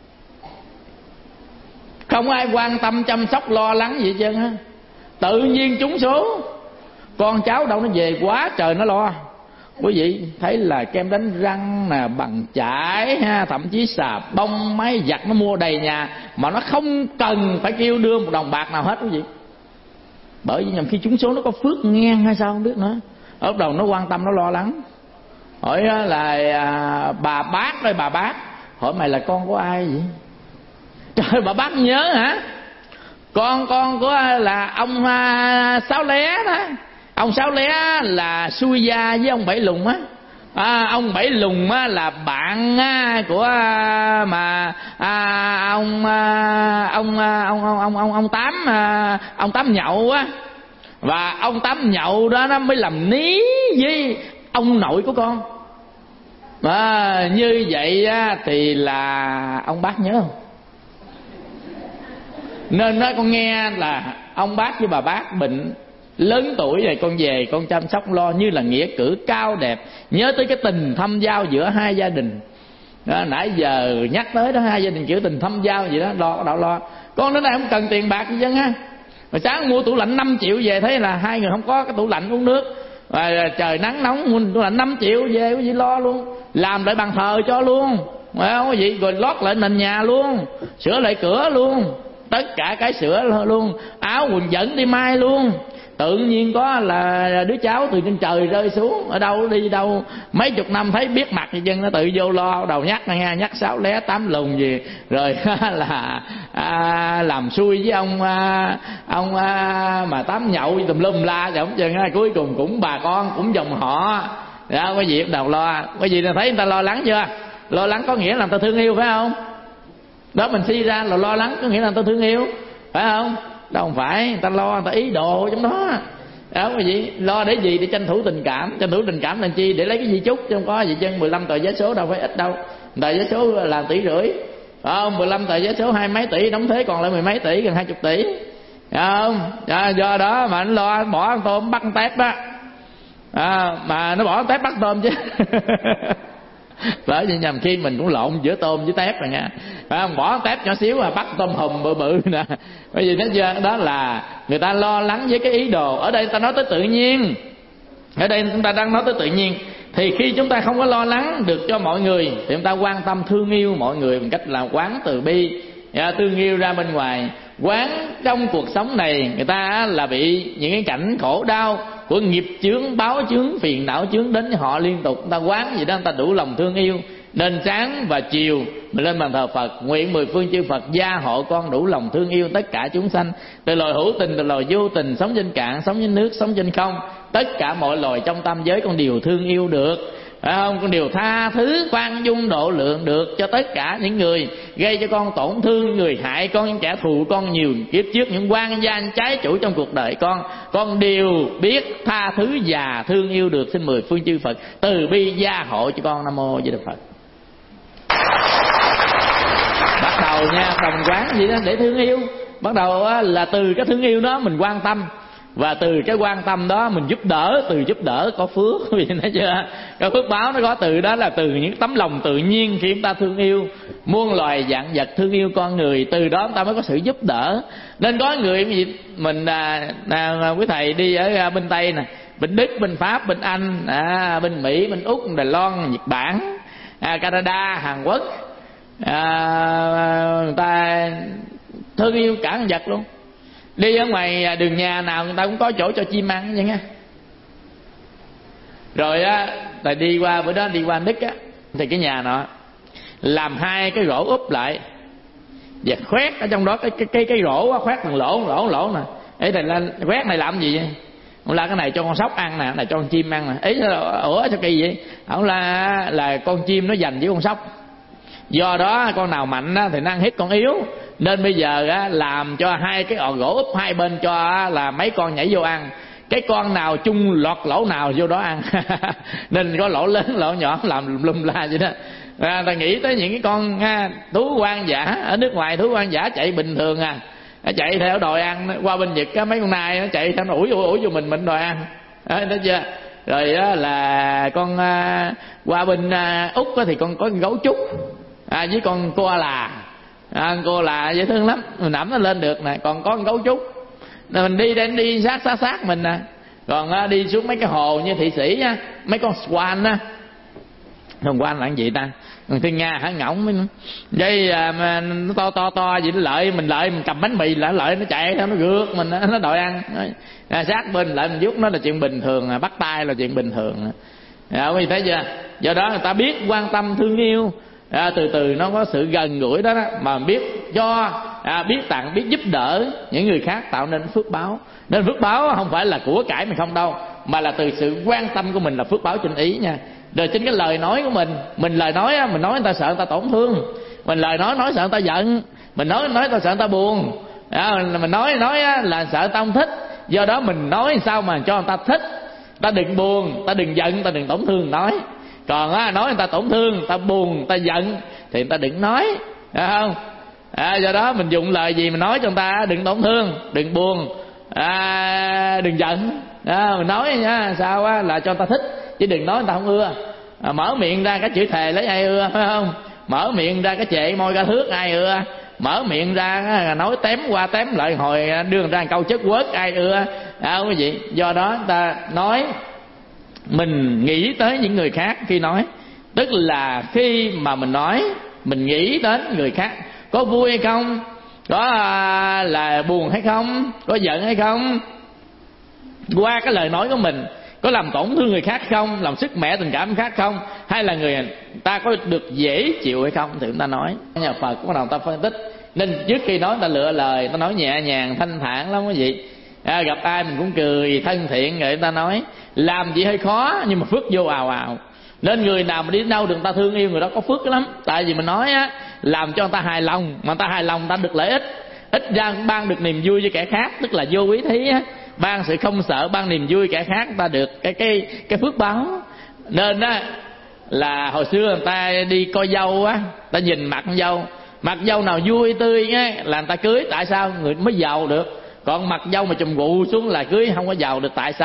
không ai quan tâm chăm sóc lo lắng gì hết trơn á. Tự nhiên trúng số, con cháu đâu nó về quá trời nó lo. Quý vị thấy là kem đánh răng nè, bằng chải ha, thậm chí xà bông, máy giặt nó mua đầy nhà, mà nó không cần phải kêu đưa một đồng bạc nào hết quý vị. Bởi vì nhầm khi trúng số nó có phước ngang hay sao không biết nữa. Ở đầu nó quan tâm, nó lo lắng. Hỏi là à, bà bác ơi bà bác, hỏi mày là con của ai vậy? Trời, bà bác nhớ hả? Con con của là ông à, Sáu Lé đó. Ông Sáu Lé là xui gia với ông Bảy Lùng á. À, ông Bảy Lùng á là bạn á, của à, mà à, ông, à, ông, à, ông ông ông ông ông Tám à, ông Tám Nhậu á, và ông Tám Nhậu đó nó mới làm ní với ông nội của con. À, như vậy á, thì là ông bác nhớ không? Nên nói con nghe là ông bác với bà bác bệnh lớn tuổi rồi, con về con chăm sóc lo như là nghĩa cử cao đẹp. Nhớ tới cái tình thâm giao giữa hai gia đình đó, nãy giờ nhắc tới đó, hai gia đình kiểu tình thâm giao gì đó, lo đạo lo. Con đến đây không cần tiền bạc gì dân ha. Rồi sáng mua tủ lạnh năm triệu về, thấy là hai người không có cái tủ lạnh uống nước, và trời nắng nóng mua tủ lạnh năm triệu về, quý vị lo luôn, làm lại bàn thờ cho luôn, phải không quý vị, rồi lót lại nền nhà luôn, sửa lại cửa luôn, tất cả cái sửa luôn, áo quần dẫn đi mai luôn. Tự nhiên có là đứa cháu từ trên trời rơi xuống, ở đâu đi đâu mấy chục năm thấy biết mặt thì dân nó tự vô lo, đầu nhắc nghe nhắc Sáu Lé Tám Lùng gì, rồi là à, làm xui với ông à, ông à, mà Tám Nhậu tùm lum la rồi không chừng, cuối cùng cũng bà con cũng dòng họ đó. Cái gì bắt đầu lo, cái gì thấy người ta lo lắng chưa? Lo lắng có nghĩa là người ta thương yêu phải không? Đó, mình suy ra là lo lắng có nghĩa là người ta thương yêu phải không? Đâu không phải, người ta lo, người ta ý đồ trong đó. Đó quý vị, lo để gì? Để tranh thủ tình cảm. Tranh thủ tình cảm là chi? Để lấy cái gì chút, chứ không có gì chân mười lăm tờ vé số đâu phải ít đâu. Tờ vé số là tỷ rưỡi, phải không? mười lăm tờ vé số hai mấy tỷ, đóng thuế còn lại mười mấy tỷ, gần hai chục tỷ, phải không? Do, do đó mà anh lo bỏ ăn tôm bắt ăn tép đó. à, mà nó bỏ tép bắt tôm chứ. Bởi vì nhầm khi mình cũng lộn giữa tôm với tép rồi nha, phải không? Bỏ tép nhỏ xíu mà bắt tôm hùm bự bự nè. Bởi vì nói chưa, đó là người ta lo lắng với cái ý đồ. Ở đây người ta nói tới tự nhiên, ở đây chúng ta đang nói tới tự nhiên. Thì khi chúng ta không có lo lắng được cho mọi người thì chúng ta quan tâm thương yêu mọi người bằng cách là quán từ bi, thương yêu ra bên ngoài. Quán trong cuộc sống này người ta là bị những cái cảnh khổ đau của nghiệp chướng, báo chướng, phiền não chướng đến với họ liên tục. Người ta quán gì đó, người ta đủ lòng thương yêu. Nên sáng và chiều mình lên bàn thờ Phật, nguyện mười phương chư Phật gia hộ con đủ lòng thương yêu tất cả chúng sanh, từ loài hữu tình, từ loài vô tình, sống trên cạn, sống trên nước, sống trên không. Tất cả mọi loài trong tam giới con đều thương yêu được, phải không? Con đều tha thứ, khoan dung, độ lượng được cho tất cả những người gây cho con tổn thương, người hại con, những kẻ thù con nhiều kiếp trước, những quan gian trái chủ trong cuộc đời con, con đều biết tha thứ và thương yêu được. Xin mười phương chư Phật từ bi gia hộ cho con. Nam mô Di Đà Phật. Bắt đầu nha, đồng quán gì đó để thương yêu. Bắt đầu là từ cái thương yêu đó mình quan tâm, và từ cái quan tâm đó mình giúp đỡ. Từ giúp đỡ có phước, vì thấy chưa, cái phước báo nó có từ đó, là từ những tấm lòng tự nhiên. Khi chúng ta thương yêu muôn loài vạn vật, thương yêu con người, từ đó chúng ta mới có sự giúp đỡ. Nên có người mình à, à, quý thầy đi ở bên Tây nè, bên Đức, bên Pháp, bên Anh, à, bên Mỹ, bên Úc, Đài Loan, Nhật Bản, à, Canada, Hàn Quốc, à, người ta thương yêu cả con vật luôn. Đi ở ngoài đường nhà nào người ta cũng có chỗ cho chim ăn vậy nha. Rồi á, tại đi qua bữa đó đi qua Đức á, thì cái nhà nọ làm hai cái rổ úp lại và khoét ở trong đó cái cái cái, cái rổ á, khoét từng lỗ lỗ lỗ nè. Ấy thầy lên khoét này làm gì vậy? Ông la cái này cho con sóc ăn nè, cái này cho con chim ăn nè. Ý là ủa sao kỳ vậy? Ông la là con chim nó giành với con sóc. Do đó con nào mạnh á, thì nó ăn hiếp con yếu. Nên bây giờ á, làm cho hai cái ổ gỗ úp hai bên cho á, là mấy con nhảy vô ăn. Cái con nào chung lọt lỗ nào vô đó ăn. Nên có lỗ lớn lỗ nhỏ làm lum lum la vậy đó. À, ta nghĩ tới những cái con ha, thú hoang dã ở nước ngoài, thú hoang dã chạy bình thường à, nó chạy theo đòi ăn. Qua bên Nhật á, mấy con nai nó chạy theo nó ủi ủi vô mình mình đòi ăn. Đó, thấy chưa? Rồi đó là con à, qua bên à, Úc á, thì con có con gấu trúc à, với con koala. À, cô là dễ thương lắm, mình nắm nó lên được nè. Còn có con gấu trúc mình đi đến đi sát sát sát mình nè. Còn á, đi xuống mấy cái hồ như Thụy Sĩ á, mấy con swan á. Con swan là cái gì ta? Còn thiên nga hả, ngỗng mới dây à, mà nó to to to gì nó lợi mình, lợi mình cầm bánh mì là lợi nó chạy theo nó rượt mình, nó đòi ăn. À, sát bên lại mình giúp nó là chuyện bình thường, bắt tay là chuyện bình thường. À, quý vị thấy chưa? Do đó người ta biết quan tâm thương yêu. À, từ từ nó có sự gần gũi đó, đó mà biết cho, à, biết tặng, biết giúp đỡ những người khác, tạo nên phước báo. Nên phước báo không phải là của cải mình không đâu, mà là từ sự quan tâm của mình là phước báo trên ý nha. Rồi trên cái lời nói của mình, mình lời nói á, mình nói người ta sợ người ta tổn thương, mình lời nói nói sợ người ta giận, mình nói nói người ta sợ người ta buồn, à, mình nói nói á, là sợ người ta không thích. Do đó mình nói sao mà cho người ta thích, ta đừng buồn, ta đừng giận, ta đừng tổn thương nói. Còn á, nói người ta tổn thương, người ta buồn, người ta giận thì người ta đừng nói, phải không? À, do đó mình dùng lời gì mình nói cho người ta đừng tổn thương, đừng buồn, à, đừng giận. À, mình nói nha, sao á, là cho người ta thích, chứ đừng nói người ta không ưa. À, mở miệng ra cái chữ thề lấy ai ưa, phải không? Mở miệng ra cái chệ môi ra thước ai ưa? Mở miệng ra nói tém qua tém lại hồi đưa ra câu chất quớt ai ưa? À, quý vị, do đó người ta nói mình nghĩ tới những người khác khi nói. Tức là khi mà mình nói, mình nghĩ đến người khác có vui hay không, có là buồn hay không, có giận hay không, qua cái lời nói của mình có làm tổn thương người khác không, làm sức mẻ tình cảm người khác không, hay là người ta có được dễ chịu hay không, thì chúng ta nói. Nhà Phật bắt đầu người ta phân tích. Nên trước khi nói ta lựa lời, ta nói nhẹ nhàng thanh thản lắm quý vị. À, gặp ai mình cũng cười thân thiện, người ta nói làm gì hơi khó nhưng mà phước vô ào ào. Nên người nào mà đi đến đâu được người ta thương yêu, người đó có phước lắm. Tại vì mình nói á, làm cho người ta hài lòng, mà người ta hài lòng người ta được lợi ích, ít ra ban được niềm vui cho kẻ khác, tức là vô quý thí á, ban sự không sợ, ban niềm vui kẻ khác, người ta được cái cái cái phước báo. Nên á là hồi xưa người ta đi coi dâu á, ta nhìn mặt con dâu, mặt dâu nào vui tươi á là người ta cưới. Tại sao? Người mới giàu được. Còn mặt dâu mà chùm gụ xuống là cưới không có giàu được. Tại sao?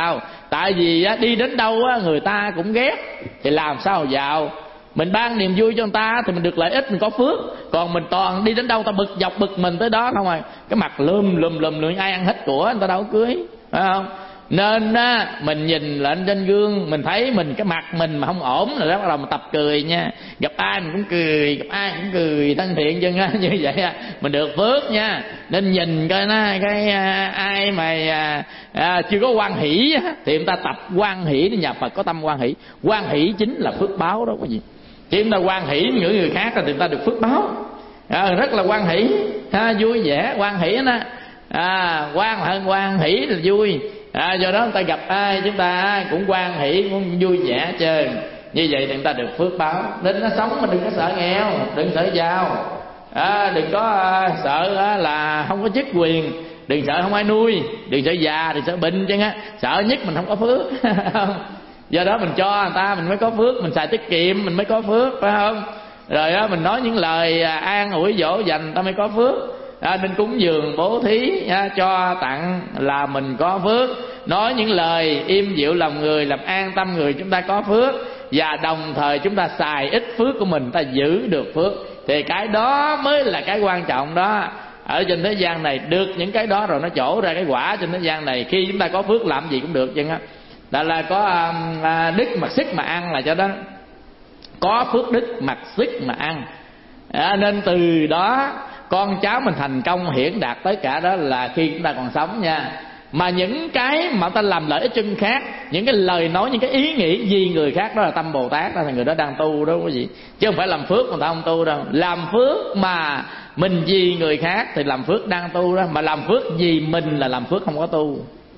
Tại vì á, đi đến đâu á, người ta cũng ghét, thì làm sao giàu. Mình ban niềm vui cho người ta thì mình được lợi ích, mình có phước. Còn mình toàn đi đến đâu ta bực dọc bực mình tới đó không à, cái mặt lùm lùm lùm lùm, ai ăn hết của người ta đâu có cưới, phải không? Nên á, mình nhìn lên trên gương, mình thấy mình cái mặt mình mà không ổn rồi đó, bắt đầu mình tập cười nha. Gặp ai mình cũng cười, gặp ai cũng cười thân thiện chân á, như vậy á, mình được phước nha. Nên nhìn coi nó cái à, ai mà à, à, chưa có hoan hỷ á, thì người ta tập hoan hỷ đi, nhà Phật có tâm hoan hỷ. Hoan hỷ chính là phước báo đó quý vị. Khi chúng ta hoan hỷ với người khác thì người ta được phước báo, à, rất là hoan hỷ, ha, vui vẻ, hoan hỷ đó. À, hoan hơn hoan hỷ là vui. À, do đó người ta gặp ai chúng ta cũng hoan hỷ, cũng vui vẻ chơi. Như vậy thì người ta được phước báo. Nên nó sống mà đừng có sợ nghèo, đừng sợ giàu, à, đừng có uh, sợ uh, là không có chức quyền, đừng sợ không ai nuôi, đừng sợ già, đừng sợ bệnh chứ á. Sợ nhất mình không có phước. Do đó mình cho người ta mình mới có phước, mình xài tiết kiệm mình mới có phước, phải không? Rồi đó mình nói những lời an ủi dỗ dành người ta mới có phước. À, nên cúng dường bố thí, à, cho tặng là mình có phước. Nói những lời im dịu lòng người, làm an tâm người, chúng ta có phước. Và đồng thời chúng ta xài ít phước của mình, ta giữ được phước. Thì cái đó mới là cái quan trọng đó. Ở trên thế gian này được những cái đó rồi nó trổ ra cái quả trên thế gian này. Khi chúng ta có phước làm gì cũng được chứ á. Đó là có à, đức mặc sức mà ăn là cho đó. Có phước đức mặc sức mà ăn, à, nên từ đó con cháu mình thành công hiển đạt tất cả đó là khi chúng ta còn sống nha. Mà những cái mà ta làm lợi ích cho người khác, những cái lời nói, những cái ý nghĩ vì người khác, đó là tâm Bồ Tát, đó là người đó đang tu đó quý vị. Chứ không phải làm phước mà ta không tu đâu. Làm phước mà mình vì người khác thì làm phước đang tu đó. Mà làm phước vì mình là làm phước không có tu.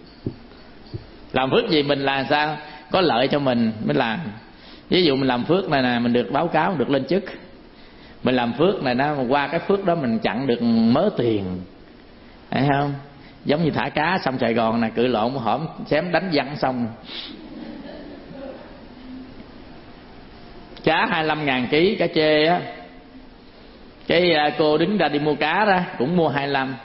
Làm phước vì mình là sao? Có lợi cho mình mới làm. Ví dụ mình làm phước này nè, mình được báo cáo, được lên chức. Mình làm phước này nó qua cái phước đó mình chặn được mớ tiền, thấy không? Giống như thả cá sông Sài Gòn nè, cự lộn một hổm xém đánh văng xong. Cá hai mươi lăm ngàn ký cá chê á, cái cô đứng ra đi mua cá đó cũng mua hai mươi lăm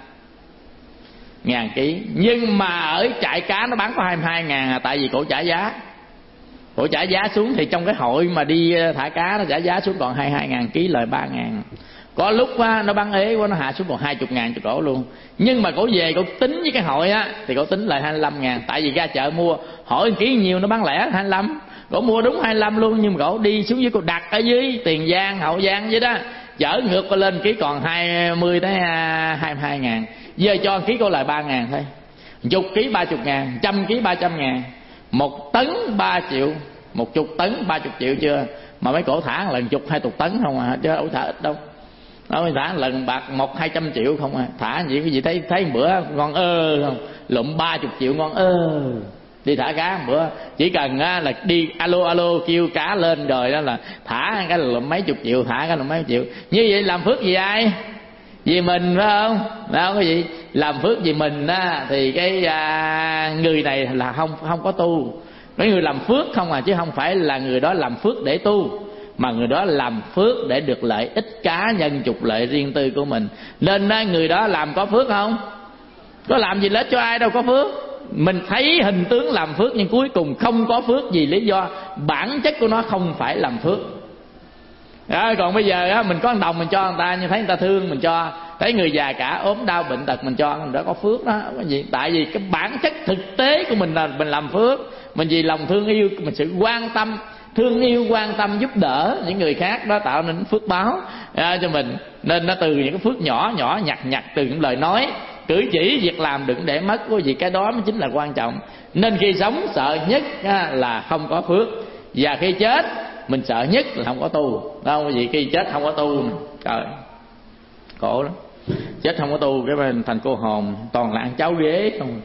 ngàn ký. Nhưng mà ở trại cá nó bán có hai mươi hai ngàn à, tại vì cổ trả giá. Cổ trả giá xuống thì trong cái hội mà đi thả cá nó trả giá xuống còn hai mươi hai ngàn ký, lời ba ngàn. Có lúc á, nó bán ế quá nó hạ xuống còn hai mươi ngàn cho cổ luôn. Nhưng mà cổ về cổ tính với cái hội á thì cổ tính lại hai mươi lăm ngàn. Tại vì ra chợ mua hỏi ký nhiều nó bán lẻ hai mươi lăm. Cổ mua đúng hai mươi lăm luôn. Nhưng mà cổ đi xuống dưới cổ đặt ở dưới Tiền Giang, Hậu Giang vậy đó, chở ngược qua lên ký còn hai mươi tới hai mươi hai ngàn. Giờ cho ký cổ lại ba ngàn thôi. Chục ký ba mươi ngàn, trăm ký ba trăm ngàn. Một tấn ba triệu, một chục tấn ba chục triệu chưa. Mà mấy cổ thả lần chục hai chục tấn không à, chứ đâu thả ít đâu. Nó thả lần bạc một hai trăm triệu không à. Thả gì cái gì thấy thấy một bữa ngon ơ không, lụm ba chục triệu ngon ơ. Đi thả cá một bữa chỉ cần á, là đi alo alo kêu cá lên rồi đó là thả cái là lụm mấy chục triệu, thả cái là mấy chục triệu. Như vậy làm phước vì ai? Vì mình phải không? Phải không cái gì? Làm phước vì mình á, thì cái à, người này là không không có tu. Mấy người làm phước không à, chứ không phải là người đó làm phước để tu, mà người đó làm phước để được lợi ích cá nhân, trục lợi riêng tư của mình. Nên á, người đó làm có phước không? Có làm gì lợi ích cho ai đâu, có phước. Mình thấy hình tướng làm phước nhưng cuối cùng không có phước vì lý do bản chất của nó không phải làm phước. Đó, còn bây giờ á, mình có một đồng mình cho người ta, nhưng thấy người ta thương mình cho. Thấy người già cả ốm đau bệnh tật mình cho, mình đã có phước đó. Cái gì? Tại vì cái bản chất thực tế của mình là mình làm phước. Mình vì lòng thương yêu, mình sự quan tâm, thương yêu quan tâm giúp đỡ những người khác, đó tạo nên phước báo à, cho mình. Nên nó từ những cái phước nhỏ nhỏ nhặt nhặt từ những lời nói, cử chỉ, việc làm đừng để mất, vì cái đó mới chính là quan trọng. Nên khi sống sợ nhất à, là không có phước, và khi chết mình sợ nhất là không có tu. Đâu vì khi chết không có tu, trời khổ lắm. Chết không có tu cái mình thành cô hồn, toàn là ăn cháo ghế không.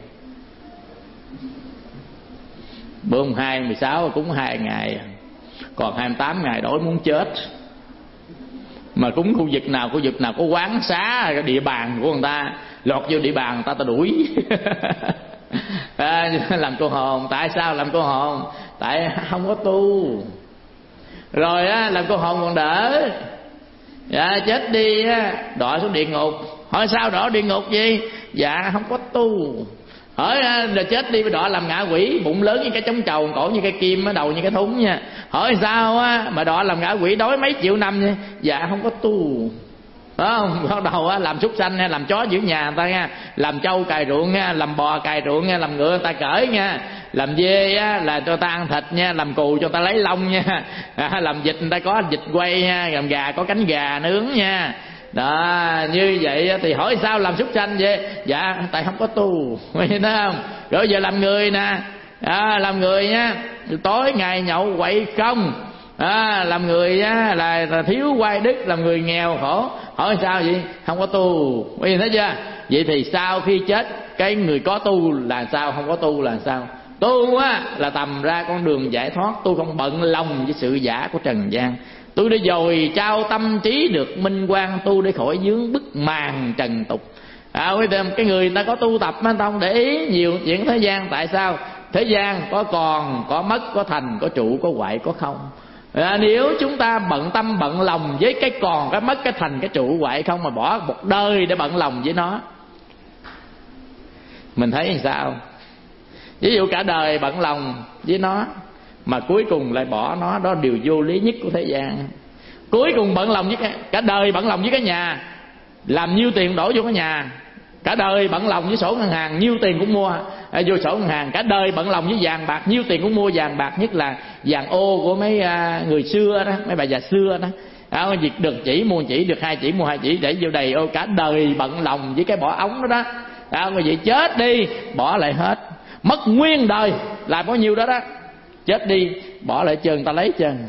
Bữa mùng hai, mười sáu cúng hai ngày, còn hai mươi tám ngày đói muốn chết. Mà cúng khu vực nào, khu vực nào có quán xá, cái địa bàn của người ta, lọt vô địa bàn người ta ta đuổi. À, làm cô hồn. Tại sao làm cô hồn? Tại không có tu. Rồi á, làm cô hồn còn đỡ. Dạ, chết đi á, đọa xuống địa ngục. Hỏi sao đọa địa ngục gì? Dạ không có tu. Hỏi là chết đi đọa làm ngạ quỷ, bụng lớn như cái trống trầu, cổ như cái kim, đầu như cái thúng nha. Hỏi sao á mà đọa làm ngạ quỷ đói mấy triệu năm nha? Dạ không có tu. Phải không? Bắt đầu á làm súc sanh nha, làm chó giữ nhà người ta nha, làm trâu cày ruộng nha, làm bò cày ruộng nha, làm ngựa người ta cởi nha, làm dê á là cho ta ăn thịt nha, làm cừu cho ta lấy lông nha, à, làm vịt người ta có vịt quay nha, làm gà có cánh gà nướng nha. Đó, như vậy thì hỏi sao làm súc sanh vậy? Dạ tại không có tu. Thấy không? Rồi giờ làm người nè, à, làm người nha, tối ngày nhậu quậy không, à, làm người á là, là thiếu oai đức, làm người nghèo khổ. Hỏi sao vậy? Không có tu. Quý vị thấy chưa? Vậy thì sau khi chết, cái người có tu là sao, không có tu là sao? Tu á là tầm ra con đường giải thoát. Tu không bận lòng với sự giả của trần gian. Tu để dồi trao tâm trí được minh quang. Tu để khỏi vướng bức màn trần tục. À, cái người ta có tu tập mà không để ý nhiều chuyện thế gian. Tại sao? Thế gian có còn, có mất, có thành, có trụ, có hoại, có không. À, nếu chúng ta bận tâm bận lòng với cái còn, cái mất, cái thành, cái trụ hoại không, mà bỏ một đời để bận lòng với nó, mình thấy làm sao? Ví dụ cả đời bận lòng với nó mà cuối cùng lại bỏ nó, đó điều vô lý nhất của thế gian. Cuối cùng bận lòng với cái, cả đời bận lòng với cái nhà, làm nhiêu tiền đổ vô cái nhà. Cả đời bận lòng với sổ ngân hàng, nhiêu tiền cũng mua à, vô sổ ngân hàng. Cả đời bận lòng với vàng bạc, nhiêu tiền cũng mua vàng bạc. Nhất là vàng ô của mấy à, người xưa đó, mấy bà già xưa đó à, được chỉ mua chỉ, được hai chỉ mua hai chỉ, để vô đầy ô. Cả đời bận lòng với cái bỏ ống đó đó à, người vậy chết đi bỏ lại hết, mất nguyên đời làm bao nhiêu đó đó. Chết đi bỏ lại chân, ta lấy chân.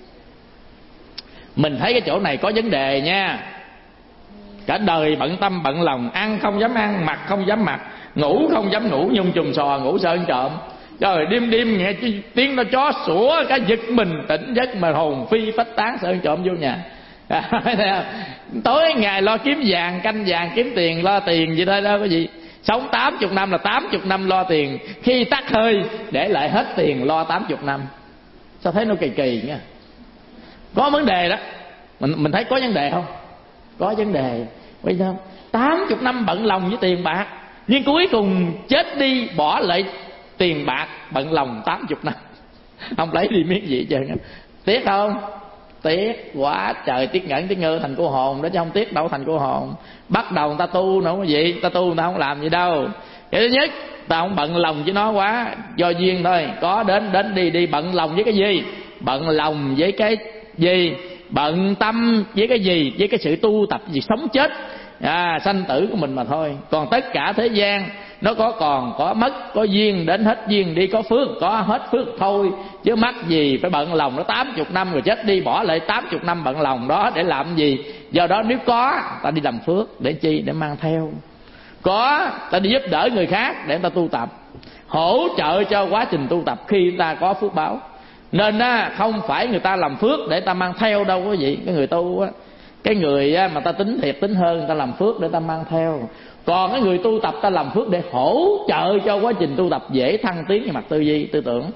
Mình thấy cái chỗ này có vấn đề nha. Cả đời bận tâm bận lòng, ăn không dám ăn, mặc không dám mặc, ngủ không dám ngủ, nhung chùm sò ngủ sợ ăn trộm. Trời, đêm đêm nghe tiếng nó chó sủa, cả giật mình tỉnh giấc mà hồn phi phách tán, sợ ăn trộm vô nhà. À, tối ngày lo kiếm vàng, canh vàng kiếm tiền, lo tiền vậy thôi đó. Có gì sống tám mươi năm là tám mươi năm lo tiền, khi tắt hơi để lại hết tiền lo tám mươi năm. Sao thấy nó kỳ kỳ nha. Có vấn đề đó. Mình mình thấy có vấn đề không? Có vấn đề. Bây giờ tám mươi năm bận lòng với tiền bạc, nhưng cuối cùng chết đi bỏ lại tiền bạc bận lòng tám mươi năm. Không lấy đi miếng gì hết trơn. Tiếc không? Tiếc quá trời. Tiếc ngẩn tiếc ngơ thành cô hồn đó, chứ không tiếc đâu thành cô hồn. Bắt đầu người ta tu nữa cái gì, người ta tu người ta không làm gì đâu. Cái thứ nhất, ta không bận lòng với nó quá, do duyên thôi. Có đến đến đi đi. Bận lòng với cái gì? Bận lòng với cái gì? Bận tâm với cái gì? Với cái sự tu tập gì sống chết à, sanh tử của mình mà thôi. Còn tất cả thế gian nó có còn, có mất, có duyên đến hết duyên đi, có phước có hết phước thôi. Chứ mắc gì phải bận lòng nó tám mươi năm rồi chết đi bỏ lại tám mươi năm bận lòng đó để làm gì? Do đó nếu có, ta đi làm phước để chi? Để mang theo. Có, ta đi giúp đỡ người khác để người ta tu tập, hỗ trợ cho quá trình tu tập khi ta có phước báo. Nên á, không phải người ta làm phước để ta mang theo đâu quý vị. Cái người tu á, cái người á, mà ta tính thiệt tính hơn, ta làm phước để ta mang theo. Còn cái người tu tập ta làm phước để hỗ trợ cho quá trình tu tập dễ thăng tiến về mặt tư duy, tư tưởng.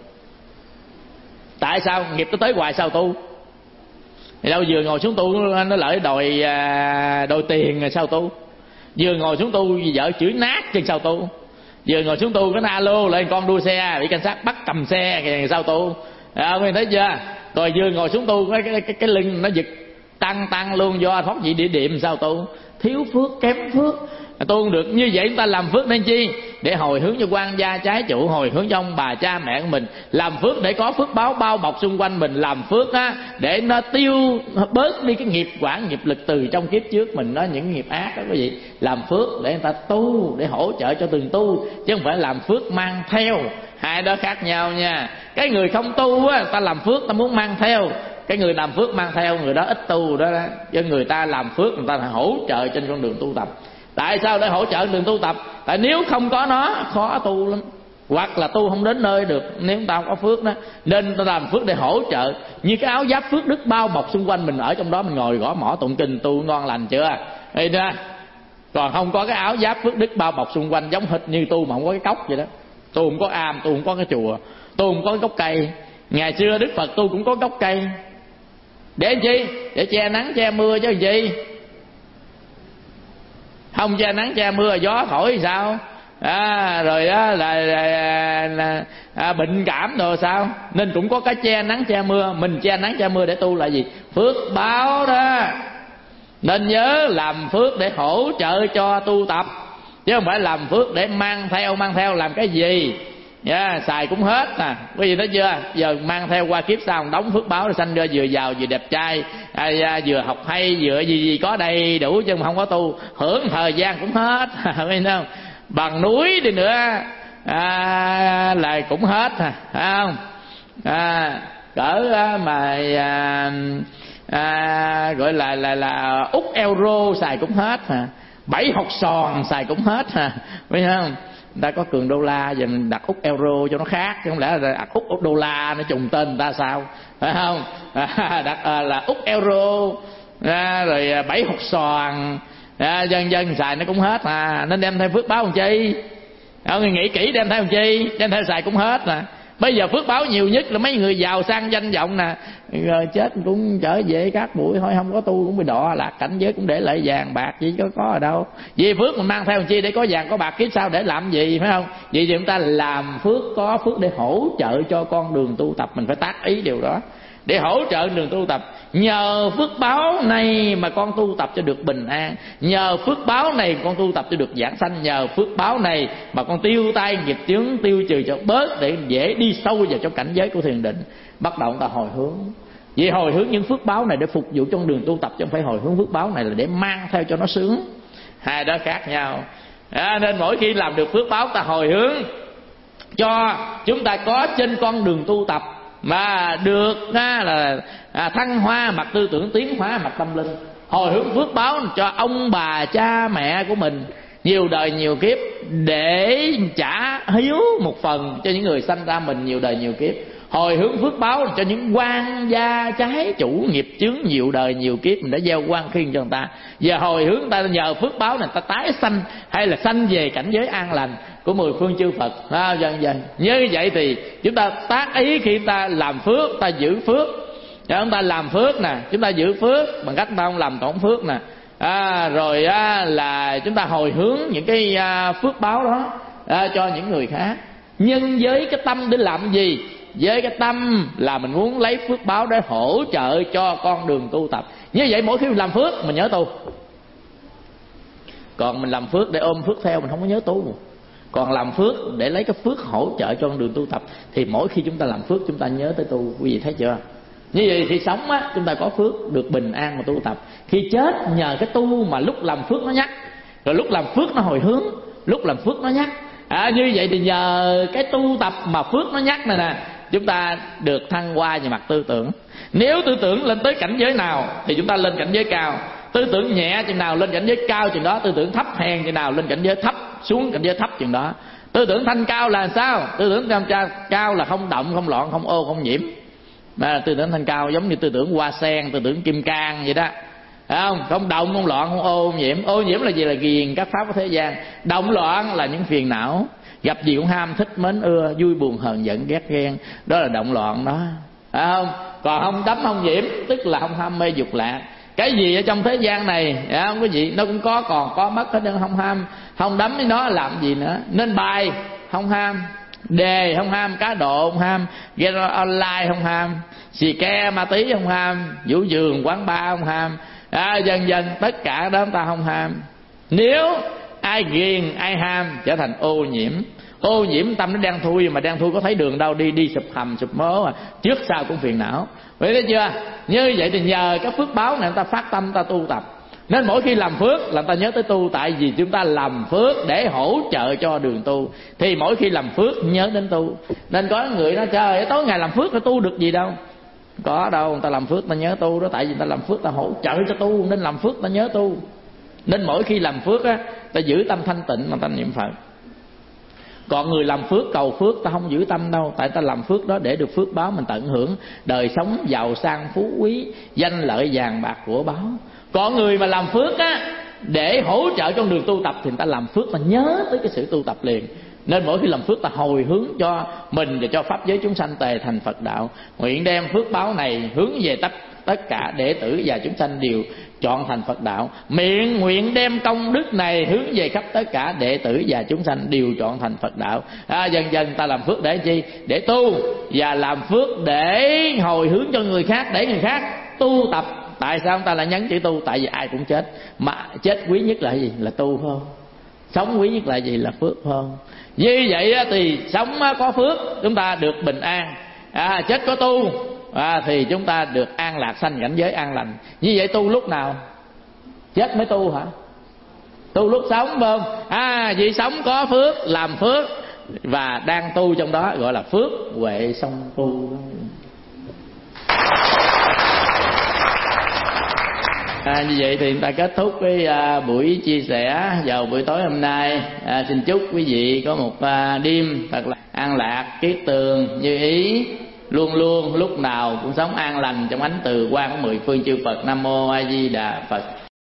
Tại sao nghiệp nó tới hoài sao tu? Thì đâu vừa ngồi xuống tu nó lại đòi đòi tiền rồi sao tu? Vừa ngồi xuống tu vợ chửi nát chừng sao tu? Vừa ngồi xuống tu cái alo lại con đua xe bị cảnh sát bắt cầm xe kìa sao tu? À, mình thấy chưa? Rồi vừa ngồi xuống tu cái cái cái, cái lưng nó giật tăng tăng luôn do thoát vị địa điểm sao tu? Thiếu phước, kém phước. Tu được như vậy chúng ta làm phước nên chi? Để hồi hướng cho quan gia trái chủ, hồi hướng cho ông bà cha mẹ của mình. Làm phước để có phước báo bao bọc xung quanh mình. Làm phước á để nó tiêu bớt đi cái nghiệp quả, nghiệp lực từ trong kiếp trước mình, nó những nghiệp ác đó quý vị. Làm phước để người ta tu, để hỗ trợ cho từng tu, chứ không phải làm phước mang theo. Hai đó khác nhau nha. Cái người không tu á, ta làm phước ta muốn mang theo. Cái người làm phước mang theo, người đó ít tu đó, đó. Chứ người ta làm phước người ta hỗ trợ trên con đường tu tập. Tại sao để hỗ trợ đường tu tập? Tại nếu không có nó khó tu lắm, hoặc là tu không đến nơi được nếu ta không có phước đó. Nên ta làm phước để hỗ trợ. Như cái áo giáp phước đức bao bọc xung quanh mình, ở trong đó mình ngồi gõ mõ tụng kinh tu ngon lành chưa? Đây ra. Còn không có cái áo giáp phước đức bao bọc xung quanh, giống hệt như tu mà không có cái cốc vậy đó. Tu không có am, tu không có cái chùa, tu không có cái gốc cây. Ngày xưa Đức Phật tu cũng có gốc cây. Để làm chi? Để che nắng che mưa chứ gì. Không che nắng che mưa gió thổi thì sao? à, rồi đó là, là, là à, bệnh cảm rồi sao, nên cũng có cái che nắng che mưa. Mình che nắng che mưa để tu là gì? Phước báo đó. Nên nhớ làm phước để hỗ trợ cho tu tập, chứ không phải làm phước để mang theo. Mang theo làm cái gì? Yeah, xài cũng hết à. Quý vị thấy chưa? Giờ mang theo qua kiếp sau đóng phước báo để sanh ra vừa giàu vừa đẹp trai, à, vừa học hay vừa gì gì có đầy đủ, chứ mà không có tu hưởng thời gian cũng hết. Biết không? Bằng núi đi nữa à, là cũng hết à, phải không? À, cỡ mà à, à, gọi là là là út euro xài cũng hết à, bảy hột sòn xài cũng hết à, biết không? Người ta có cường đô la, giờ mình đặt út euro cho nó khác, chứ không lẽ là đặt út đô la nó trùng tên người ta sao, phải không? À, đặt à, là út euro à, rồi bảy hột xoàn à, dân dân xài nó cũng hết à. Nên đem theo phước báo làm chi? À, người nghĩ kỹ đem theo làm chi? Đem theo xài cũng hết à. Bây giờ phước báo nhiều nhất là mấy người giàu sang danh vọng nè, rồi chết cũng trở về các buổi hỏi không có tu cũng bị đọa lạc cảnh giới, cũng để lại vàng bạc gì có có ở đâu. Vì phước mình mang theo làm chi? Để có vàng có bạc kiếp sau để làm gì, phải không? Vì vậy chúng ta làm phước, có phước để hỗ trợ cho con đường tu tập, mình phải tác ý điều đó để hỗ trợ đường tu tập. Nhờ phước báo này mà con tu tập cho được bình an, nhờ phước báo này con tu tập cho được giảng sanh, nhờ phước báo này mà con tiêu tai nghiệp chướng, tiêu trừ cho bớt để dễ đi sâu vào trong cảnh giới của thiền định. Bắt đầu ta hồi hướng. Vì hồi hướng những phước báo này để phục vụ trong đường tu tập, chứ không phải hồi hướng phước báo này là để mang theo cho nó sướng. Hai đó khác nhau à, nên mỗi khi làm được phước báo ta hồi hướng cho chúng ta có trên con đường tu tập mà được ha, là à, thăng hoa mặt tư tưởng, tiến hóa mặt tâm linh. Hồi hướng phước báo cho ông bà cha mẹ của mình nhiều đời nhiều kiếp, để trả hiếu một phần cho những người sanh ra mình nhiều đời nhiều kiếp. Hồi hướng phước báo cho những quan gia trái chủ nghiệp chướng nhiều đời nhiều kiếp, mình đã gieo quan khiên cho người ta. Giờ hồi hướng ta nhờ phước báo này ta tái sanh, hay là sanh về cảnh giới an lành của mười phương chư Phật à, dần dần. Như vậy thì chúng ta tác ý khi ta làm phước, ta giữ phước. Chúng ta làm phước nè, chúng ta giữ phước bằng cách ta không làm tổn phước nè. À, rồi à, là chúng ta hồi hướng những cái à, phước báo đó à, cho những người khác. Nhưng với cái tâm để làm gì? Với cái tâm là mình muốn lấy phước báo để hỗ trợ cho con đường tu tập. Như vậy mỗi khi mình làm phước mình nhớ tu. Còn mình làm phước để ôm phước theo mình không có nhớ tu. Còn làm phước để lấy cái phước hỗ trợ cho con đường tu tập thì mỗi khi chúng ta làm phước chúng ta nhớ tới tu. Quý vị thấy chưa? Như vậy thì sống á, chúng ta có phước được bình an mà tu tập. Khi chết nhờ cái tu mà lúc làm phước nó nhắc, rồi lúc làm phước nó hồi hướng, lúc làm phước nó nhắc à, như vậy thì nhờ cái tu tập mà phước nó nhắc này nè, chúng ta được thăng hoa về mặt tư tưởng. Nếu tư tưởng lên tới cảnh giới nào thì chúng ta lên cảnh giới cao, tư tưởng nhẹ chừng nào lên cảnh giới cao chừng đó, tư tưởng thấp hèn chừng nào lên cảnh giới thấp, xuống cảnh giới thấp chừng đó. Tư tưởng thanh cao là sao? Tư tưởng thanh cao là không động, không loạn, không ô, không nhiễm. Mà tư tưởng thanh cao giống như tư tưởng hoa sen, tư tưởng kim cang vậy đó, phải không? Không động, không loạn, không ô, không nhiễm. Ô nhiễm là gì? Là ghiền các pháp của thế gian. Động loạn là những phiền não, gặp gì cũng ham thích mến ưa, vui buồn hờn giận ghét ghen, đó là động loạn đó, phải không? Còn không đắm không nhiễm tức là không ham mê dục lạc. Cái gì ở trong thế gian này phải không? Cái gì nó cũng có, còn có mất hết, nên không ham, không đắm với nó làm gì nữa. Nên bài không ham, đề không ham, cá độ không ham, game online không ham, xì ke ma tí không ham, vũ trường quán bar không ham à, dần dần tất cả đó ta không ham. Nếu ai ghiền ai ham trở thành ô nhiễm. Ô nhiễm tâm nó đang thui, mà đang thui có thấy đường đâu đi, đi sụp hầm sụp mớ à, trước sau cũng phiền não. Vậy thấy chưa? Như vậy thì nhờ cái phước báo này ta phát tâm ta tu tập. Nên mỗi khi làm phước là ta nhớ tới tu. Tại vì chúng ta làm phước để hỗ trợ cho đường tu, thì mỗi khi làm phước nhớ đến tu. Nên có người nói trời ơi, tối ngày làm phước nó tu được gì đâu. Có đâu, người ta làm phước ta nhớ tu đó. Tại vì người ta làm phước ta hỗ trợ cho tu, nên làm phước ta nhớ tu. Nên mỗi khi làm phước á, ta giữ tâm thanh tịnh mà ta niệm Phật. Còn người làm phước cầu phước ta không giữ tâm đâu. Tại ta làm phước đó để được phước báo, mình tận hưởng đời sống giàu sang phú quý, danh lợi vàng bạc của báo. Còn người mà làm phước á để hỗ trợ trong đường tu tập thì người ta làm phước ta nhớ tới cái sự tu tập liền. Nên mỗi khi làm phước ta hồi hướng cho mình và cho pháp giới chúng sanh tề thành Phật đạo. Nguyện đem phước báo này hướng về tất tất cả đệ tử và chúng sanh đều chọn thành Phật đạo. Miệng nguyện đem công đức này hướng về khắp tất cả đệ tử và chúng sanh đều chọn thành Phật đạo. À, dần dần ta làm phước để chi? Để tu, và làm phước để hồi hướng cho người khác, để người khác tu tập. Tại sao ta lại nhấn chữ tu? Tại vì ai cũng chết, mà chết quý nhất là gì? Là tu, phải không? Sống quý nhất là gì? Là phước, phải không? Vì vậy thì sống có phước chúng ta được bình an, à, chết có tu à, thì chúng ta được an lạc, sanh cảnh giới an lành. Như vậy tu lúc nào? Chết mới tu hả? Tu lúc sống, phải không? À, vì sống có phước, làm phước và đang tu trong đó, gọi là phước huệ song tu. À, như vậy thì chúng ta kết thúc cái à, buổi chia sẻ vào buổi tối hôm nay. À, xin chúc quý vị có một à, đêm thật là an lạc, kiết tường như ý, luôn luôn lúc nào cũng sống an lành trong ánh từ quang của mười phương chư Phật. Nam mô A Di Đà Phật.